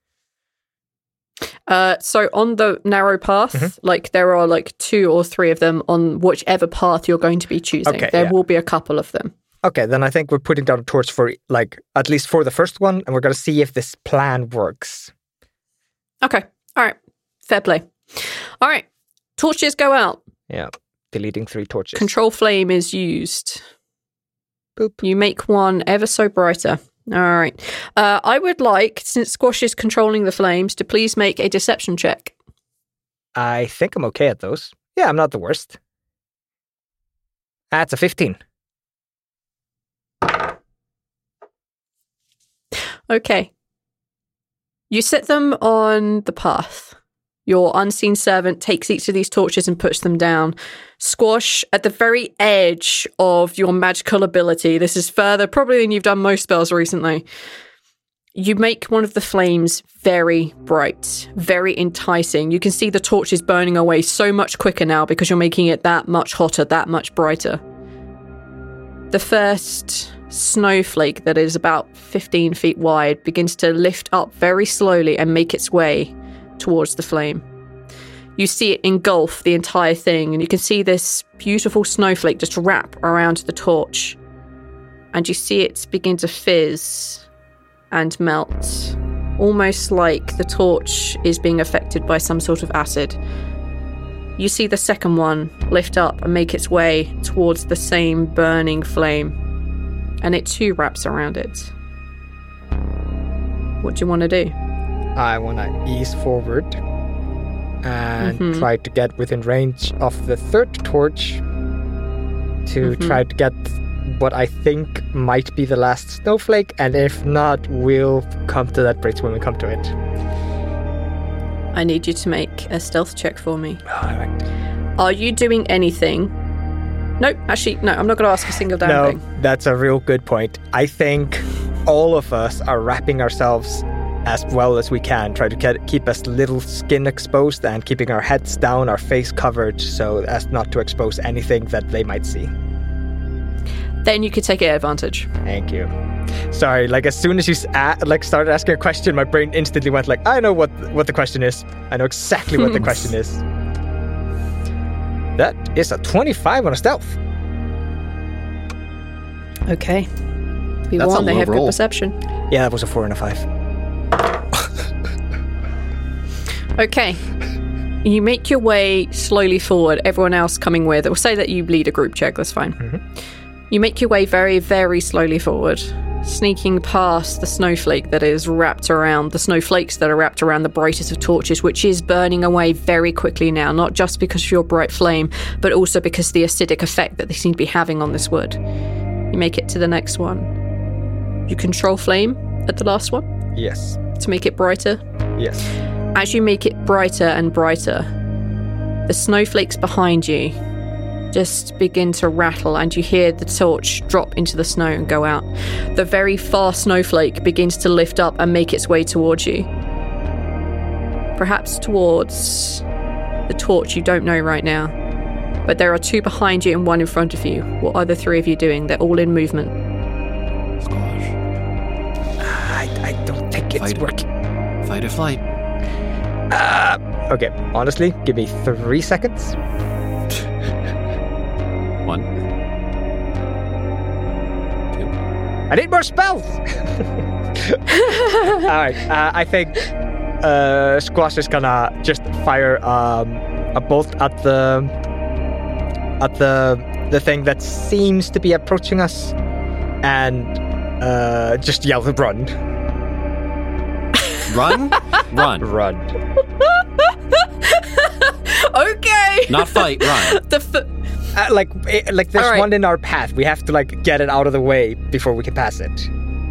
Uh, so on the narrow path, Mhm. like there are like two or three of them on whichever path you're going to be choosing. Okay, there yeah. will be a couple of them. Okay, then I think we're putting down a torch for like at least for the first one, and we're gonna see if this plan works. Okay. All right. Fair play. All right. Torches go out. Yeah, deleting three torches. Control flame is used. Boop. You make one ever so brighter. All right. Uh, I would like, since Squash is controlling the flames, to please make a deception check. I think I'm okay at those. Yeah, I'm not the worst. That's a fifteen. Okay. You set them on the path. Your unseen servant takes each of these torches and puts them down. Squash, at the very edge of your magical ability, this is further probably than you've done most spells recently. You make one of the flames very bright, very enticing. You can see the torches burning away so much quicker now because you're making it that much hotter, that much brighter. The first snowflake that is about fifteen feet wide begins to lift up very slowly and make its way towards the flame. You see it engulf the entire thing, and you can see this beautiful snowflake just wrap around the torch. And you see it begin to fizz and melt, almost like the torch is being affected by some sort of acid. You see the second one lift up and make its way towards the same burning flame, and it too wraps around it. What do you want to do? I want to ease forward and Mhm. try to get within range of the third torch to Mhm. try to get what I think might be the last snowflake, and if not, we'll come to that bridge when we come to it. I need you to make a stealth check for me. All right. Are you doing anything? No, actually, no, I'm not going to ask a single damn No, thing. that's a real good point. I think all of us are wrapping ourselves as well as we can, try to get, keep as little skin exposed and keeping our heads down, our face covered, so as not to expose anything that they might see. Then you could take advantage. Thank you. Sorry, like as soon as you s- a- like started asking a question, my brain instantly went like, I know what what the question is. I know exactly what the question is. That is a twenty-five on a stealth. Okay. We That's a won. They low have roll. good perception. Yeah, that was a four and a five. Okay. You make your way slowly forward, everyone else coming with. We'll say that you lead a group check, that's fine. Mhm. You make your way very, very slowly forward, sneaking past the snowflake that is wrapped around, the snowflakes that are wrapped around the brightest of torches, which is burning away very quickly now, not just because of your bright flame, but also because of the acidic effect that they seem to be having on this wood. You make it to the next one. You control flame at the last one Yes. to make it brighter. Yes. As you make it brighter and brighter, the snowflakes behind you just begin to rattle and you hear the torch drop into the snow and go out. The very far snowflake begins to lift up and make its way towards you. Perhaps towards the torch, you don't know right now. But there are two behind you and one in front of you. What are the three of you doing? They're all in movement. Squash. I, I don't think it's Fight. working. Fight or flight. Uh, okay, honestly, give me three seconds. One. I need more spells! Alright, uh, I think uh, Squash is gonna just fire um, a bolt at the at the the thing that seems to be approaching us, and uh, just yell, "Run! Run. Run. Run!" Okay! Not fight. Run. The f- Uh, like, eh, like there's All right. one in our path. We have to like get it out of the way before we can pass it.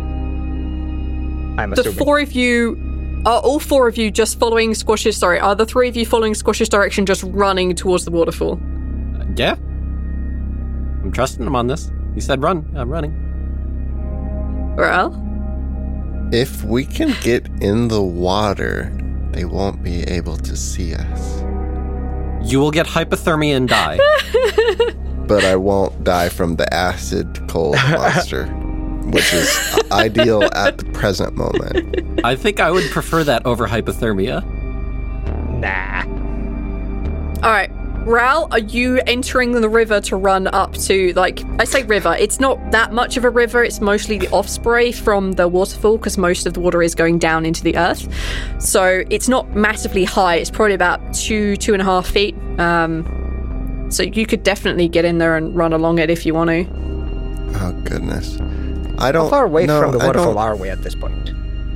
I'm The assuming. four of you are all four of you just following Squash's. Sorry, are the three of you following Squash's direction, just running towards the waterfall? Yeah. I'm trusting him on this. He said run. I'm running. Well, If we can get in the water, they won't be able to see us. You will get hypothermia and die. But I won't die from the acid cold monster, which is ideal at the present moment. I think I would prefer that over hypothermia. Nah. all right. Ral, are you entering the river to run up to, like, I say river, it's not that much of a river, it's mostly the offspray from the waterfall because most of the water is going down into the earth. So it's not massively high, it's probably about two, two and a half feet. Um, so you could definitely get in there and run along it if you want to. Oh, goodness. I don't How far away no, from the I waterfall don't- are we at this point?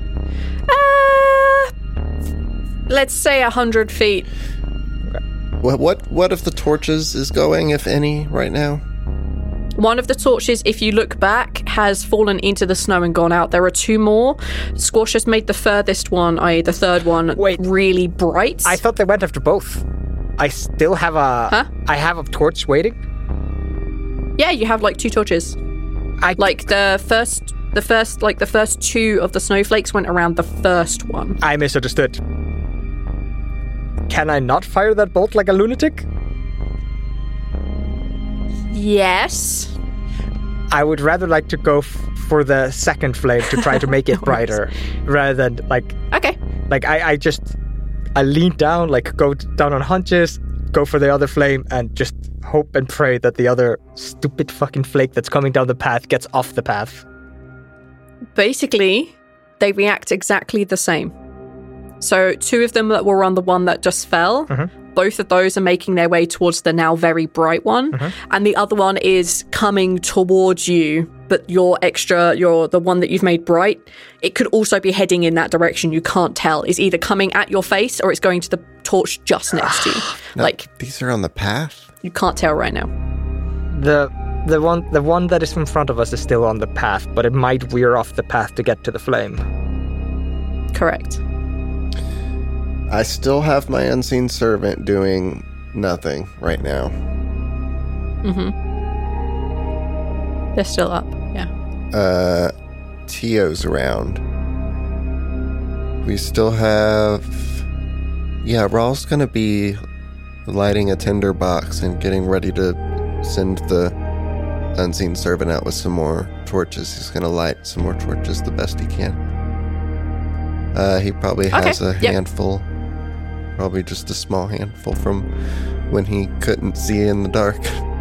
Uh, let's say a hundred feet. What, what, what if the torches is going, if any, right now? One of the torches, if you look back, has fallen into the snow and gone out. There are two more. Squash has made the furthest one, that is the third one, Wait. really bright. I thought they went after both. I still have a. Huh? I have a torch waiting. Yeah, you have like two torches. I Like the first, the first, like the first two of the snowflakes went around the first one. I misunderstood. Can I not fire that bolt like a lunatic? Yes. I would rather like to go f- for the second flame to try to make it brighter, rather than like Okay. like I, I just I lean down, like go d- down on hunches, go for the other flame, and just hope and pray that the other stupid fucking flake that's coming down the path gets off the path. Basically, they react exactly the same. So two of them that were on the one that just fell, Mhm. both of those are making their way towards the now very bright one. Mhm. And the other one is coming towards you but your extra, your the one that you've made bright, it could also be heading in that direction. You can't tell. It's either coming at your face or it's going to the torch just next to you. No, like these are on the path? You can't tell right now. The the one the one that is in front of us is still on the path, but it might veer off the path to get to the flame. Correct. I still have my unseen servant doing nothing right now. Mm-hmm. They're still up, yeah. Uh, Tio's around. We still have... Yeah, Raw's gonna be lighting a tinder box and getting ready to send the unseen servant out with some more torches. He's gonna light some more torches the best he can. Uh, he probably has okay. a yep. handful. Probably just a small handful from when he couldn't see in the dark.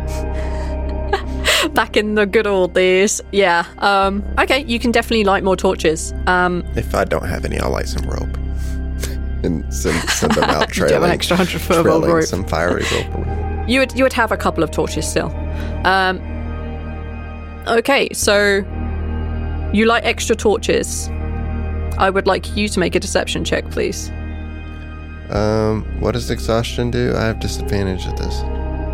Back in the good old days. Yeah. Um, okay, you can definitely light more torches. Um, if I don't have any, I'll light some rope. And send, send them out trailing. You have an extra hundred foot of rope. Some fiery rope. You would, you would have a couple of torches still. Um, okay, so you light extra torches. I would like you to make a deception check, please. Um, what does exhaustion do? I have disadvantage at this.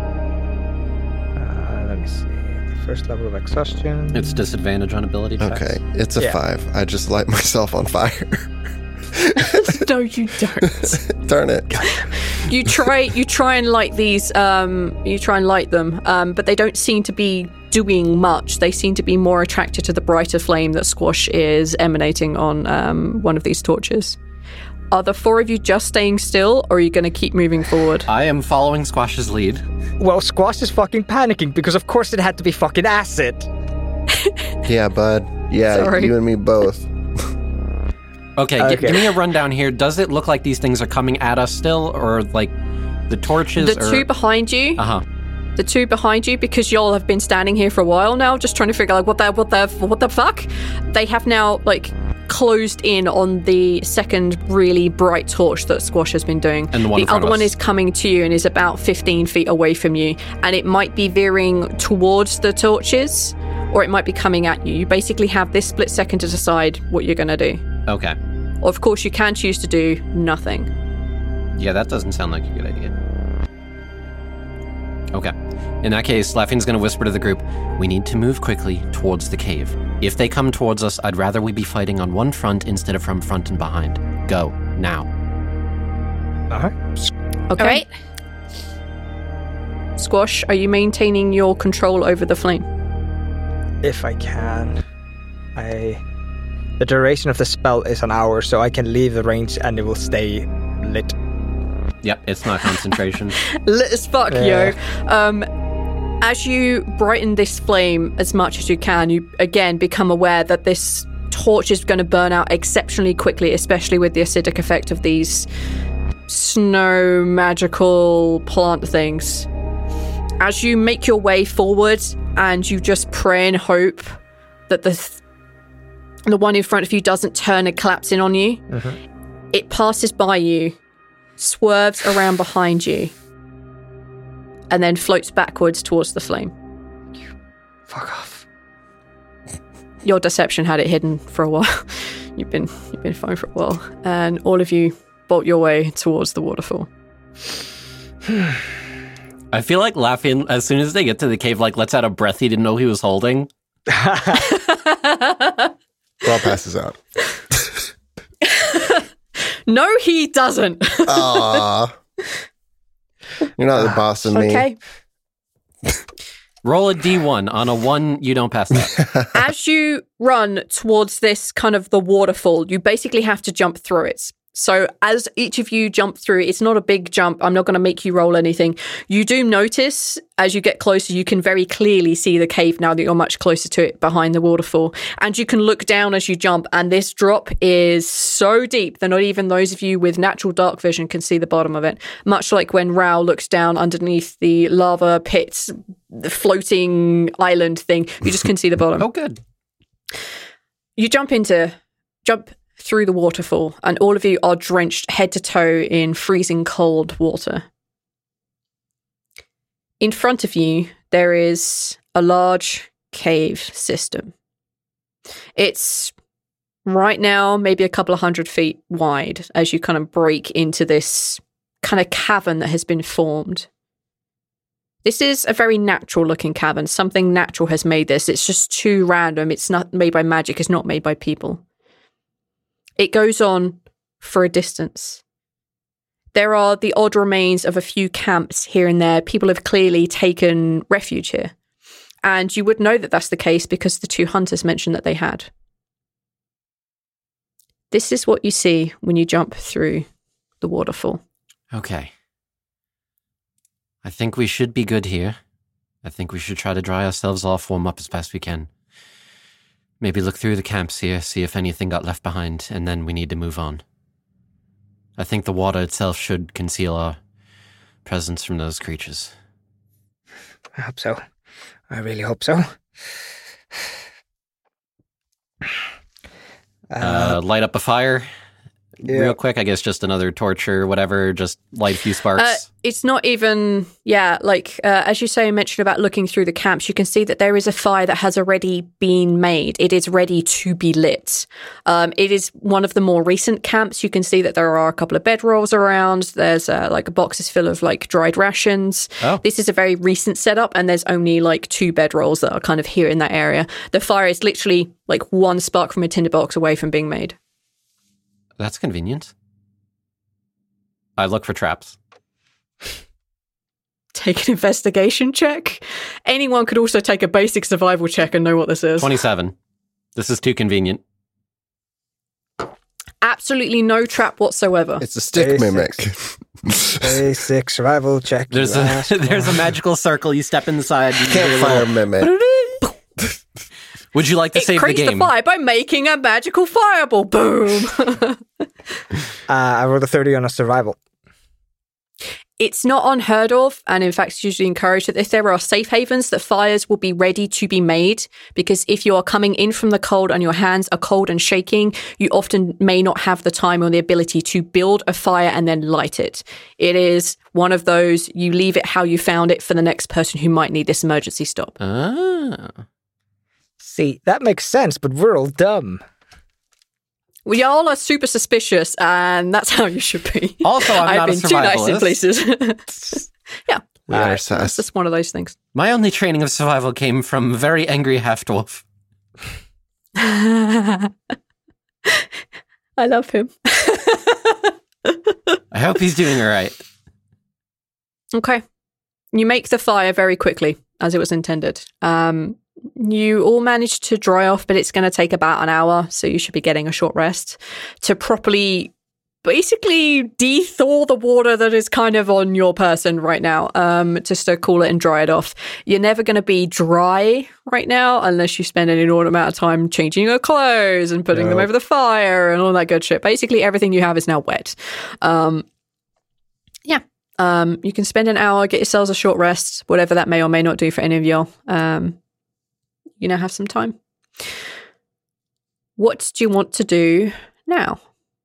Uh, let me see. The first level of exhaustion. It's disadvantage on ability checks. Okay, it's a Yeah. five. I just light myself on fire. No, you don't. Darn it. You try you try and light these, um, you try and light them, um, but they don't seem to be doing much. They seem to be more attracted to the brighter flame that Squash is emanating on um, one of these torches. Are the four of you just staying still, or are you going to keep moving forward? I am following Squash's lead. Well, Squash is fucking panicking because of course it had to be fucking acid. Yeah, bud. Yeah, Sorry. you and me both. Okay, Okay. G- give me a rundown here. Does it look like these things are coming at us still, or like the torches? The or... two behind you, Uh huh. the two behind you, because y'all have been standing here for a while now, just trying to figure out like, what the what the what the fuck. They have now like closed in on the second really bright torch that Squash has been doing. And the one in front other of one us. is coming to you and is about fifteen feet away from you, and it might be veering towards the torches, or it might be coming at you. You basically have this split second to decide what you're going to do. Okay. Or of course, you can choose to do nothing. Yeah, that doesn't sound like a good idea. Okay. In that case, Laufey's going to whisper to the group, we need to move quickly towards the cave. If they come towards us, I'd rather we be fighting on one front instead of from front and behind. Go, now. Uh-huh. Okay. All right. Squash, are you maintaining your control over the flame? If I can. I... The duration of the spell is an hour, so I can leave the range and it will stay lit. Yep, it's not concentration. Lit as fuck, Yeah. yo. Um, as you brighten this flame as much as you can, you again become aware that this torch is going to burn out exceptionally quickly, especially with the acidic effect of these snow magical plant things. As you make your way forward and you just pray and hope that the th- the one in front of you doesn't turn and collapse in on you, Mm-hmm. it passes by you, swerves around behind you, and then floats backwards towards the flame. Fuck off. Your deception had it hidden for a while. You've been you've been fine for a while, and all of you bolt your way towards the waterfall. I feel like Laufey, as soon as they get to the cave, like lets out a breath he didn't know he was holding. Raw passes out. No, he doesn't. Aww. You're not the boss of me. Okay. Roll a D one. On a one, you don't pass that. As you run towards this kind of the waterfall, you basically have to jump through it. So as each of you jump through, it's not a big jump. I'm not going to make you roll anything. You do notice as you get closer, you can very clearly see the cave now that you're much closer to it behind the waterfall. And you can look down as you jump. And this drop is so deep that not even those of you with natural dark vision can see the bottom of it. Much like when Rao looks down underneath the lava pits, the floating island thing, you just can see the bottom. Oh, good. You jump into, jump through the waterfall, and all of you are drenched head to toe in freezing cold water. In front of you, there is a large cave system. It's right now maybe a couple of hundred feet wide as you kind of break into this kind of cavern that has been formed. This is a very natural looking cavern. Something natural has made this. It's just too random. It's not made by magic. It's not made by people. It goes on for a distance. There are the odd remains of a few camps here and there. People have clearly taken refuge here. And you would know that that's the case because the two hunters mentioned that they had. This is what you see when you jump through the waterfall. Okay. I think we should be good here. I think we should try to dry ourselves off, warm up as best we can. Maybe look through the camps here, see if anything got left behind, and then we need to move on. I think the water itself should conceal our presence from those creatures. I hope so. I really hope so. Uh, uh, light up a fire. Yeah. Real quick, I guess just another torch or whatever, just light a few sparks. Uh, it's not even, yeah, like, uh, as you say, you mentioned about looking through the camps, you can see that there is a fire that has already been made. It is ready to be lit. Um, it is one of the more recent camps. You can see that there are a couple of bedrolls around. There's uh, like a boxes full of like dried rations. Oh. This is a very recent setup, and there's only like two bedrolls that are kind of here in that area. The fire is literally like one spark from a tinderbox away from being made. That's convenient. I look for traps. Take an investigation check. Anyone could also take a basic survival check and know what this is. twenty-seven. This is too convenient. Absolutely no trap whatsoever. It's a stick mimic. Basic survival check. There's a there's a magical circle. You step inside. You Campfire mimic. Would you like to it save the creates game? the fire by making a magical fireball. Boom. uh, I rolled a thirty on a survival. It's not unheard of, and in fact, it's usually encouraged that if there are safe havens, that fires will be ready to be made, because if you are coming in from the cold and your hands are cold and shaking, you often may not have the time or the ability to build a fire and then light it. It is one of those, you leave it how you found it for the next person who might need this emergency stop. Ah. See, that makes sense, but we're all dumb. We all are super suspicious, and that's how you should be. Also, I'm I've not a been too nice in survivalist. places. Yeah. We are It's sus. just one of those things. My only training of survival came from a very angry half-dwarf. I love him. I hope he's doing all right. Okay. You make the fire very quickly, as it was intended. Um, you all manage to dry off, but it's going to take about an hour, so you should be getting a short rest to properly, basically de-thaw the water that is kind of on your person right now, um, just to cool it and dry it off. You're never going to be dry right now unless you spend an inordinate amount of time changing your clothes and putting No. them over the fire and all that good shit. Basically, everything you have is now wet. Um, yeah. Um, you can spend an hour, get yourselves a short rest, whatever that may or may not do for any of y'all. Um, you now have some time. What do you want to do now?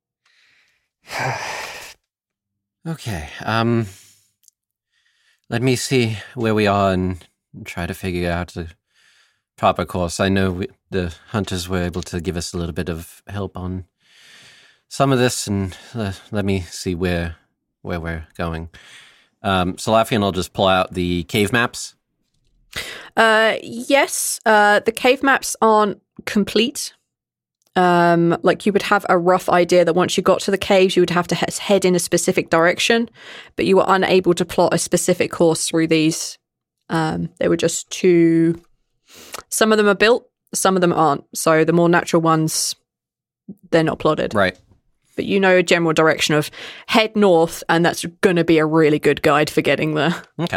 Okay. Um. Let me see where we are and try to figure out the proper course. I know we, the hunters were able to give us a little bit of help on some of this, and uh, let me see where where we're going. Um, Salafian will just pull out the cave maps. Uh, yes, uh, the cave maps aren't complete. Um, like you would have a rough idea that once you got to the caves, you would have to he- head in a specific direction, but you were unable to plot a specific course through these. Um, they were just too. Some of them are built, some of them aren't. So the more natural ones, they're not plotted. Right. But you know a general direction of head north, and that's going to be a really good guide for getting there. Okay.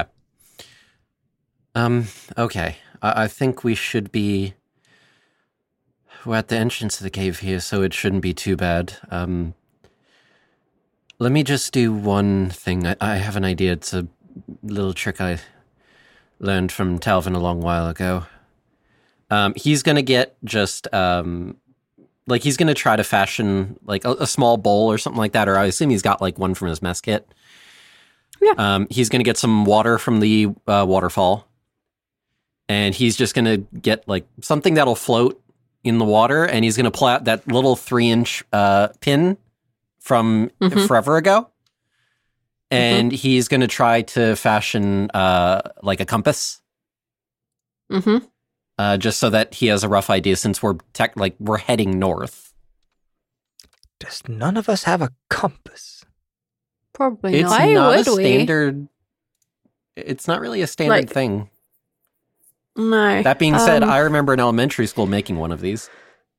Um, okay. I, I think we should be... We're at the entrance of the cave here, so it shouldn't be too bad. Um, let me just do one thing. I, I have an idea. It's a little trick I learned from Talvin a long while ago. Um, he's going to get just... Um, like, he's going to try to fashion, like, a, a small bowl or something like that, or I assume he's got, like, one from his mess kit. Yeah. Um, he's going to get some water from the uh, waterfall. and he's just going to get like something that'll float in the water, and he's going to pull out that little three inch uh, pin from Mhm. forever ago. And Mm-hmm. he's going to try to fashion uh, like a compass, Mm-hmm. uh, just so that he has a rough idea. Since we're tech, like we're heading north, Does none of us have a compass? Probably it's not. not Why a would we? standard. It's not really a standard Like- thing. No. That being said, Um, I remember in elementary school making one of these.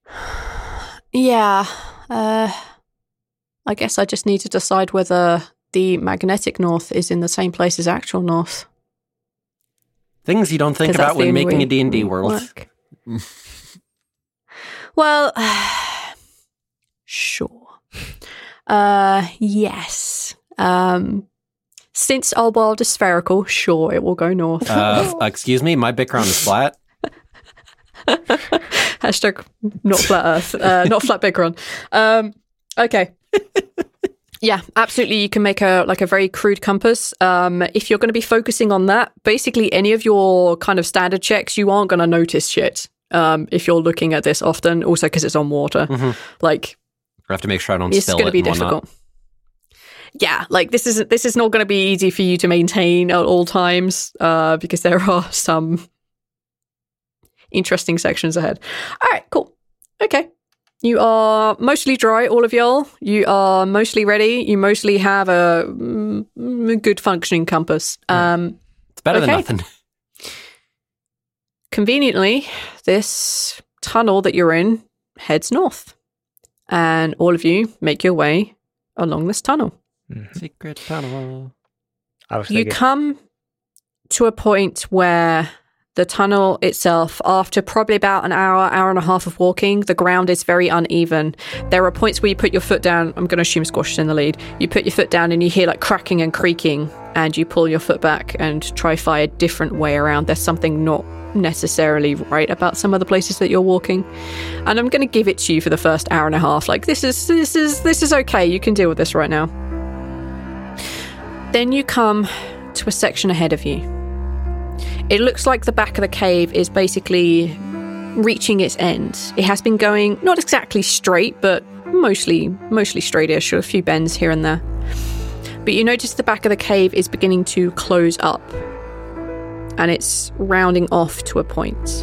Yeah. Uh, I guess I just need to decide whether the magnetic north is in the same place as actual north. Things you don't think 'Cause that's about the when only making way a D and D it would world. work. Well, sure. Uh, yes. Um, since our world is spherical, sure, it will go north. Uh, f- excuse me, my background is flat. Hashtag not flat Earth, uh, not flat Bigron. Um, okay. Yeah, absolutely. You can make a like a very crude compass. Um, if you're going to be focusing on that, basically any of your kind of standard checks, you aren't going to notice shit. Um, if you're looking at this often, also because it's on water, Mhm. like I have to make sure I don't it's spill going to it be and whatnot. difficult. Yeah, like this is this is not going to be easy for you to maintain at all times, uh, because there are some interesting sections ahead. All right, cool. Okay. You are mostly dry, all of y'all. You are mostly ready. You mostly have a mm, good functioning compass. Um, It's better than Okay. nothing. conveniently, this tunnel that you're in heads north. And all of you make your way along this tunnel. Secret tunnel. I was You thinking, come to a point where the tunnel itself, after probably about an hour, hour and a half of walking, the ground is very uneven. There are points where you put your foot down. I'm going to assume Squash is in the lead. You put your foot down and you hear like cracking and creaking, and you pull your foot back and try find a different way around. There's something not necessarily right about some of the places that you're walking, and I'm going to give it to you for the first hour and a half. Like this is this is this is okay. You can deal with this right now. Then you come to a section ahead of you. It looks like the back of the cave is basically reaching its end. It has been going not exactly straight, but mostly mostly straightish, or a few bends here and there. But you notice the back of the cave is beginning to close up, and it's rounding off to a point.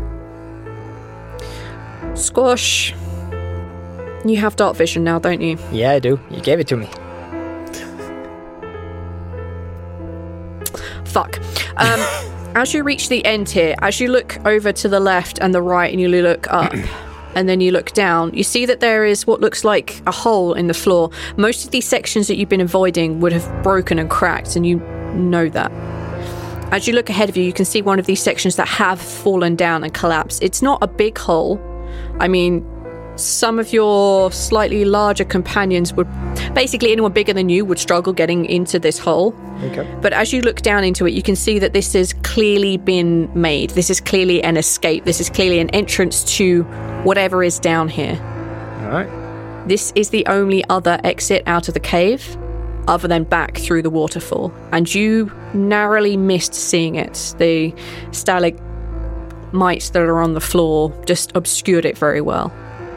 Squash, you have dark vision now, don't you? yeah, I do. You gave it to me. Fuck. Um, as you reach the end here, as you look over to the left and the right and you look up and then you look down, you see that there is what looks like a hole in the floor. Most of these sections that you've been avoiding would have broken and cracked, and you know that. As you look ahead of you, you can see one of these sections that have fallen down and collapsed. It's not a big hole. I mean, some of your slightly larger companions would, basically anyone bigger than you would struggle getting into this hole. Okay. But as you look down into it, you can see that this has clearly been made. This is clearly an escape. This is clearly an entrance to whatever is down here. All right. This is the only other exit out of the cave, other than back through the waterfall. And you narrowly missed seeing it. The stalagmites that are on the floor just obscured it very well.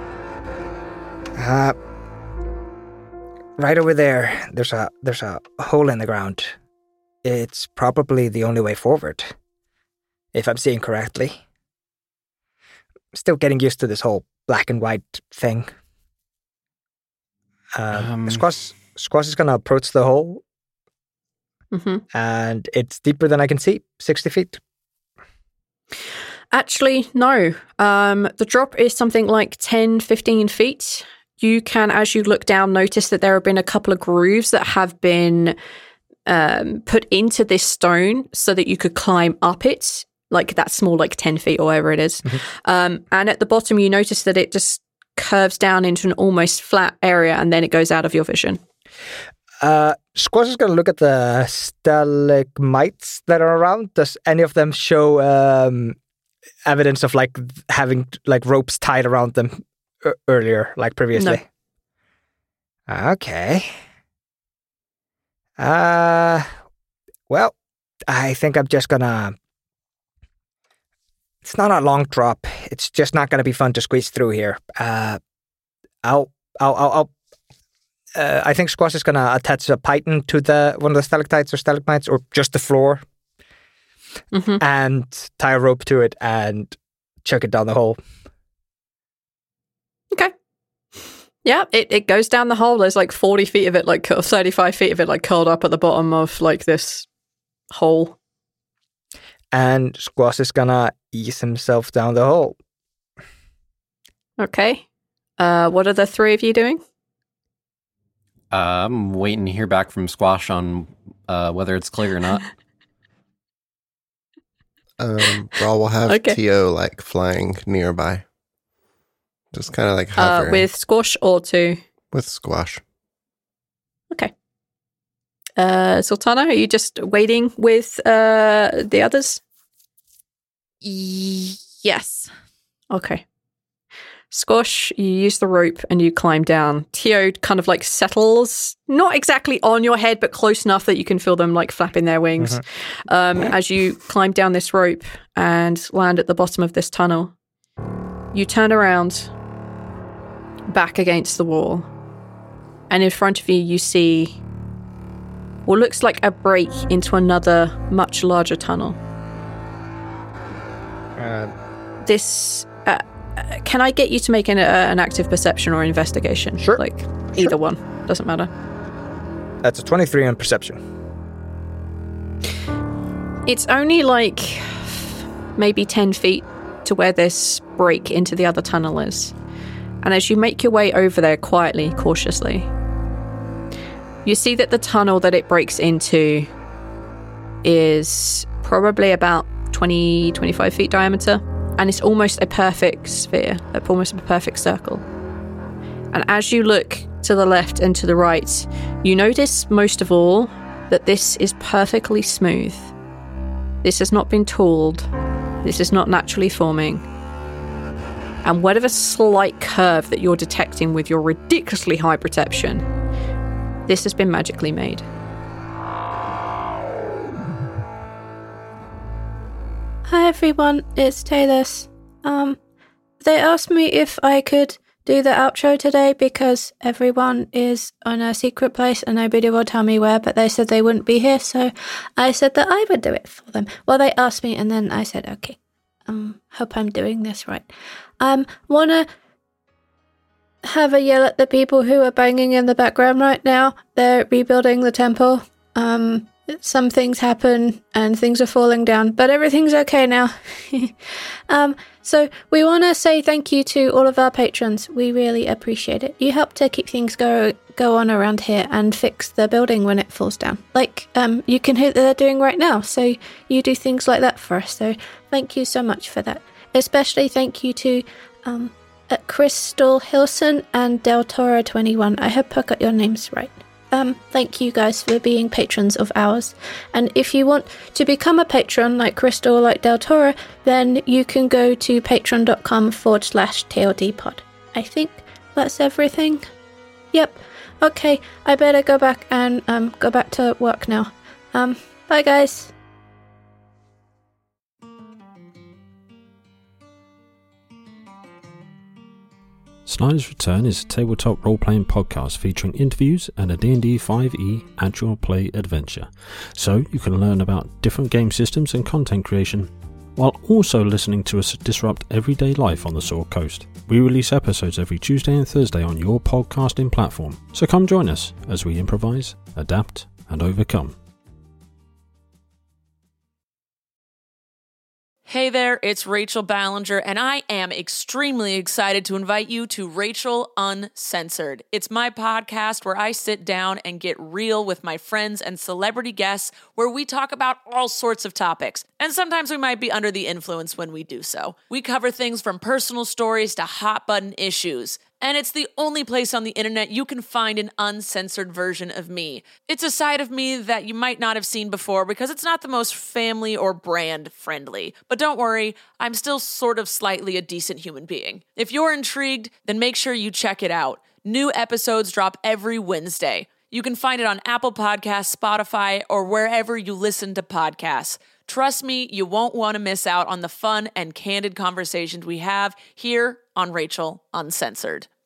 Uh, right over there, there's a there's a hole in the ground. It's probably the only way forward, if I'm seeing correctly. Still getting used to this whole black and white thing. Uh, Um. Squash, Squash is gonna approach the hole, hmm and it's deeper than I can see, sixty feet. Actually, no. Um, the drop is something like ten, fifteen feet. You can, as you look down, notice that there have been a couple of grooves that have been um, put into this stone so that you could climb up it, like that small, like ten feet or whatever it is. Um, and at the bottom, you notice that it just curves down into an almost flat area, and then it goes out of your vision. Uh, Squash is gonna look at the stalagmites that are around. Does any of them show um, evidence of like having like ropes tied around them e- earlier, like previously? Okay. Uh, well, I think I'm just gonna It's not a long drop. It's just not going to be fun to squeeze through here. Uh, I'll, I'll, I'll, I'll uh, I think Squash is going to attach a python to the one of the stalactites or stalagmites, or just the floor, Mm-hmm. and tie a rope to it and chuck it down the hole. Okay. Yeah, it, it goes down the hole. There's like forty feet of it, like or thirty-five feet of it, like curled up at the bottom of like this hole. And Squash is gonna ease himself down the hole. Okay. Uh, what are the three of you doing? Uh, I'm waiting to hear back from Squash on uh, whether it's clear or not. Um, Brawl will have Okay. T O like flying nearby. Just kind of like Uh, hovering with Squash or two? with Squash. Okay. Uh, Sultana, are you just waiting with uh the others? Yes. Okay. Squash, you use the rope and you climb down. Tio kind of like settles, not exactly on your head, but close enough that you can feel them like flapping their wings. Um, as you climb down this rope and land at the bottom of this tunnel, you turn around back against the wall, and in front of you, you see what looks like a break into another, much larger tunnel. Uh, This. Uh, uh, can I get you to make an, uh, an active perception or investigation? Sure. Like, either one. Doesn't matter. that's a twenty-three on perception. It's only like maybe ten feet to where this break into the other tunnel is. And as you make your way over there quietly, cautiously, you see that the tunnel that it breaks into is probably about twenty, twenty-five feet diameter. And it's almost a perfect sphere, almost a perfect circle. And as you look to the left and to the right, you notice most of all that this is perfectly smooth. This has not been tooled. This is not naturally forming. And whatever slight curve that you're detecting with your ridiculously high perception, this has been magically made. Hi everyone, it's Taylor's. Um, they asked me if I could do the outro today because everyone is on a secret place and nobody will tell me where, but they said they wouldn't be here, so I said that I would do it for them. Well, they asked me and then I said, okay, um, hope I'm doing this right. Um, wanna have a yell at the people who are banging in the background right now. They're rebuilding the temple. Um... Some things happen and things are falling down, but everything's okay now. um, so we want to say thank you to all of our patrons. We really appreciate it. You help to keep things go go on around here and fix the building when it falls down. Like um, you can hear that they're doing right now. So you do things like that for us. So thank you so much for that. Especially thank you to um, uh, Crystal Hilson and Del Toro twenty-one. I hope I got your names right. Um, thank you guys for being patrons of ours. And if you want to become a patron like Crystal or like Del Toro, then you can go to patreon.com forward slash TLDpod. I think that's everything. Yep. Okay, I better go back and um go back to work now. Um, bye guys. Slider's Return is a tabletop role-playing podcast featuring interviews and a D and D five E actual play adventure, so you can learn about different game systems and content creation, while also listening to us disrupt everyday life on the Sword Coast. We release episodes every Tuesday and Thursday on your podcasting platform, so come join us as we improvise, adapt, and overcome. Hey there, it's Rachel Ballinger, and I am extremely excited to invite you to Rachel Uncensored. It's my podcast where I sit down and get real with my friends and celebrity guests, where we talk about all sorts of topics. And sometimes we might be under the influence when we do so. We cover things from personal stories to hot button issues. And it's the only place on the internet you can find an uncensored version of me. It's a side of me that you might not have seen before because it's not the most family or brand friendly. But don't worry, I'm still sort of slightly a decent human being. If you're intrigued, then make sure you check it out. New episodes drop every Wednesday. You can find it on Apple Podcasts, Spotify, or wherever you listen to podcasts. Trust me, you won't want to miss out on the fun and candid conversations we have here on Rachel Uncensored.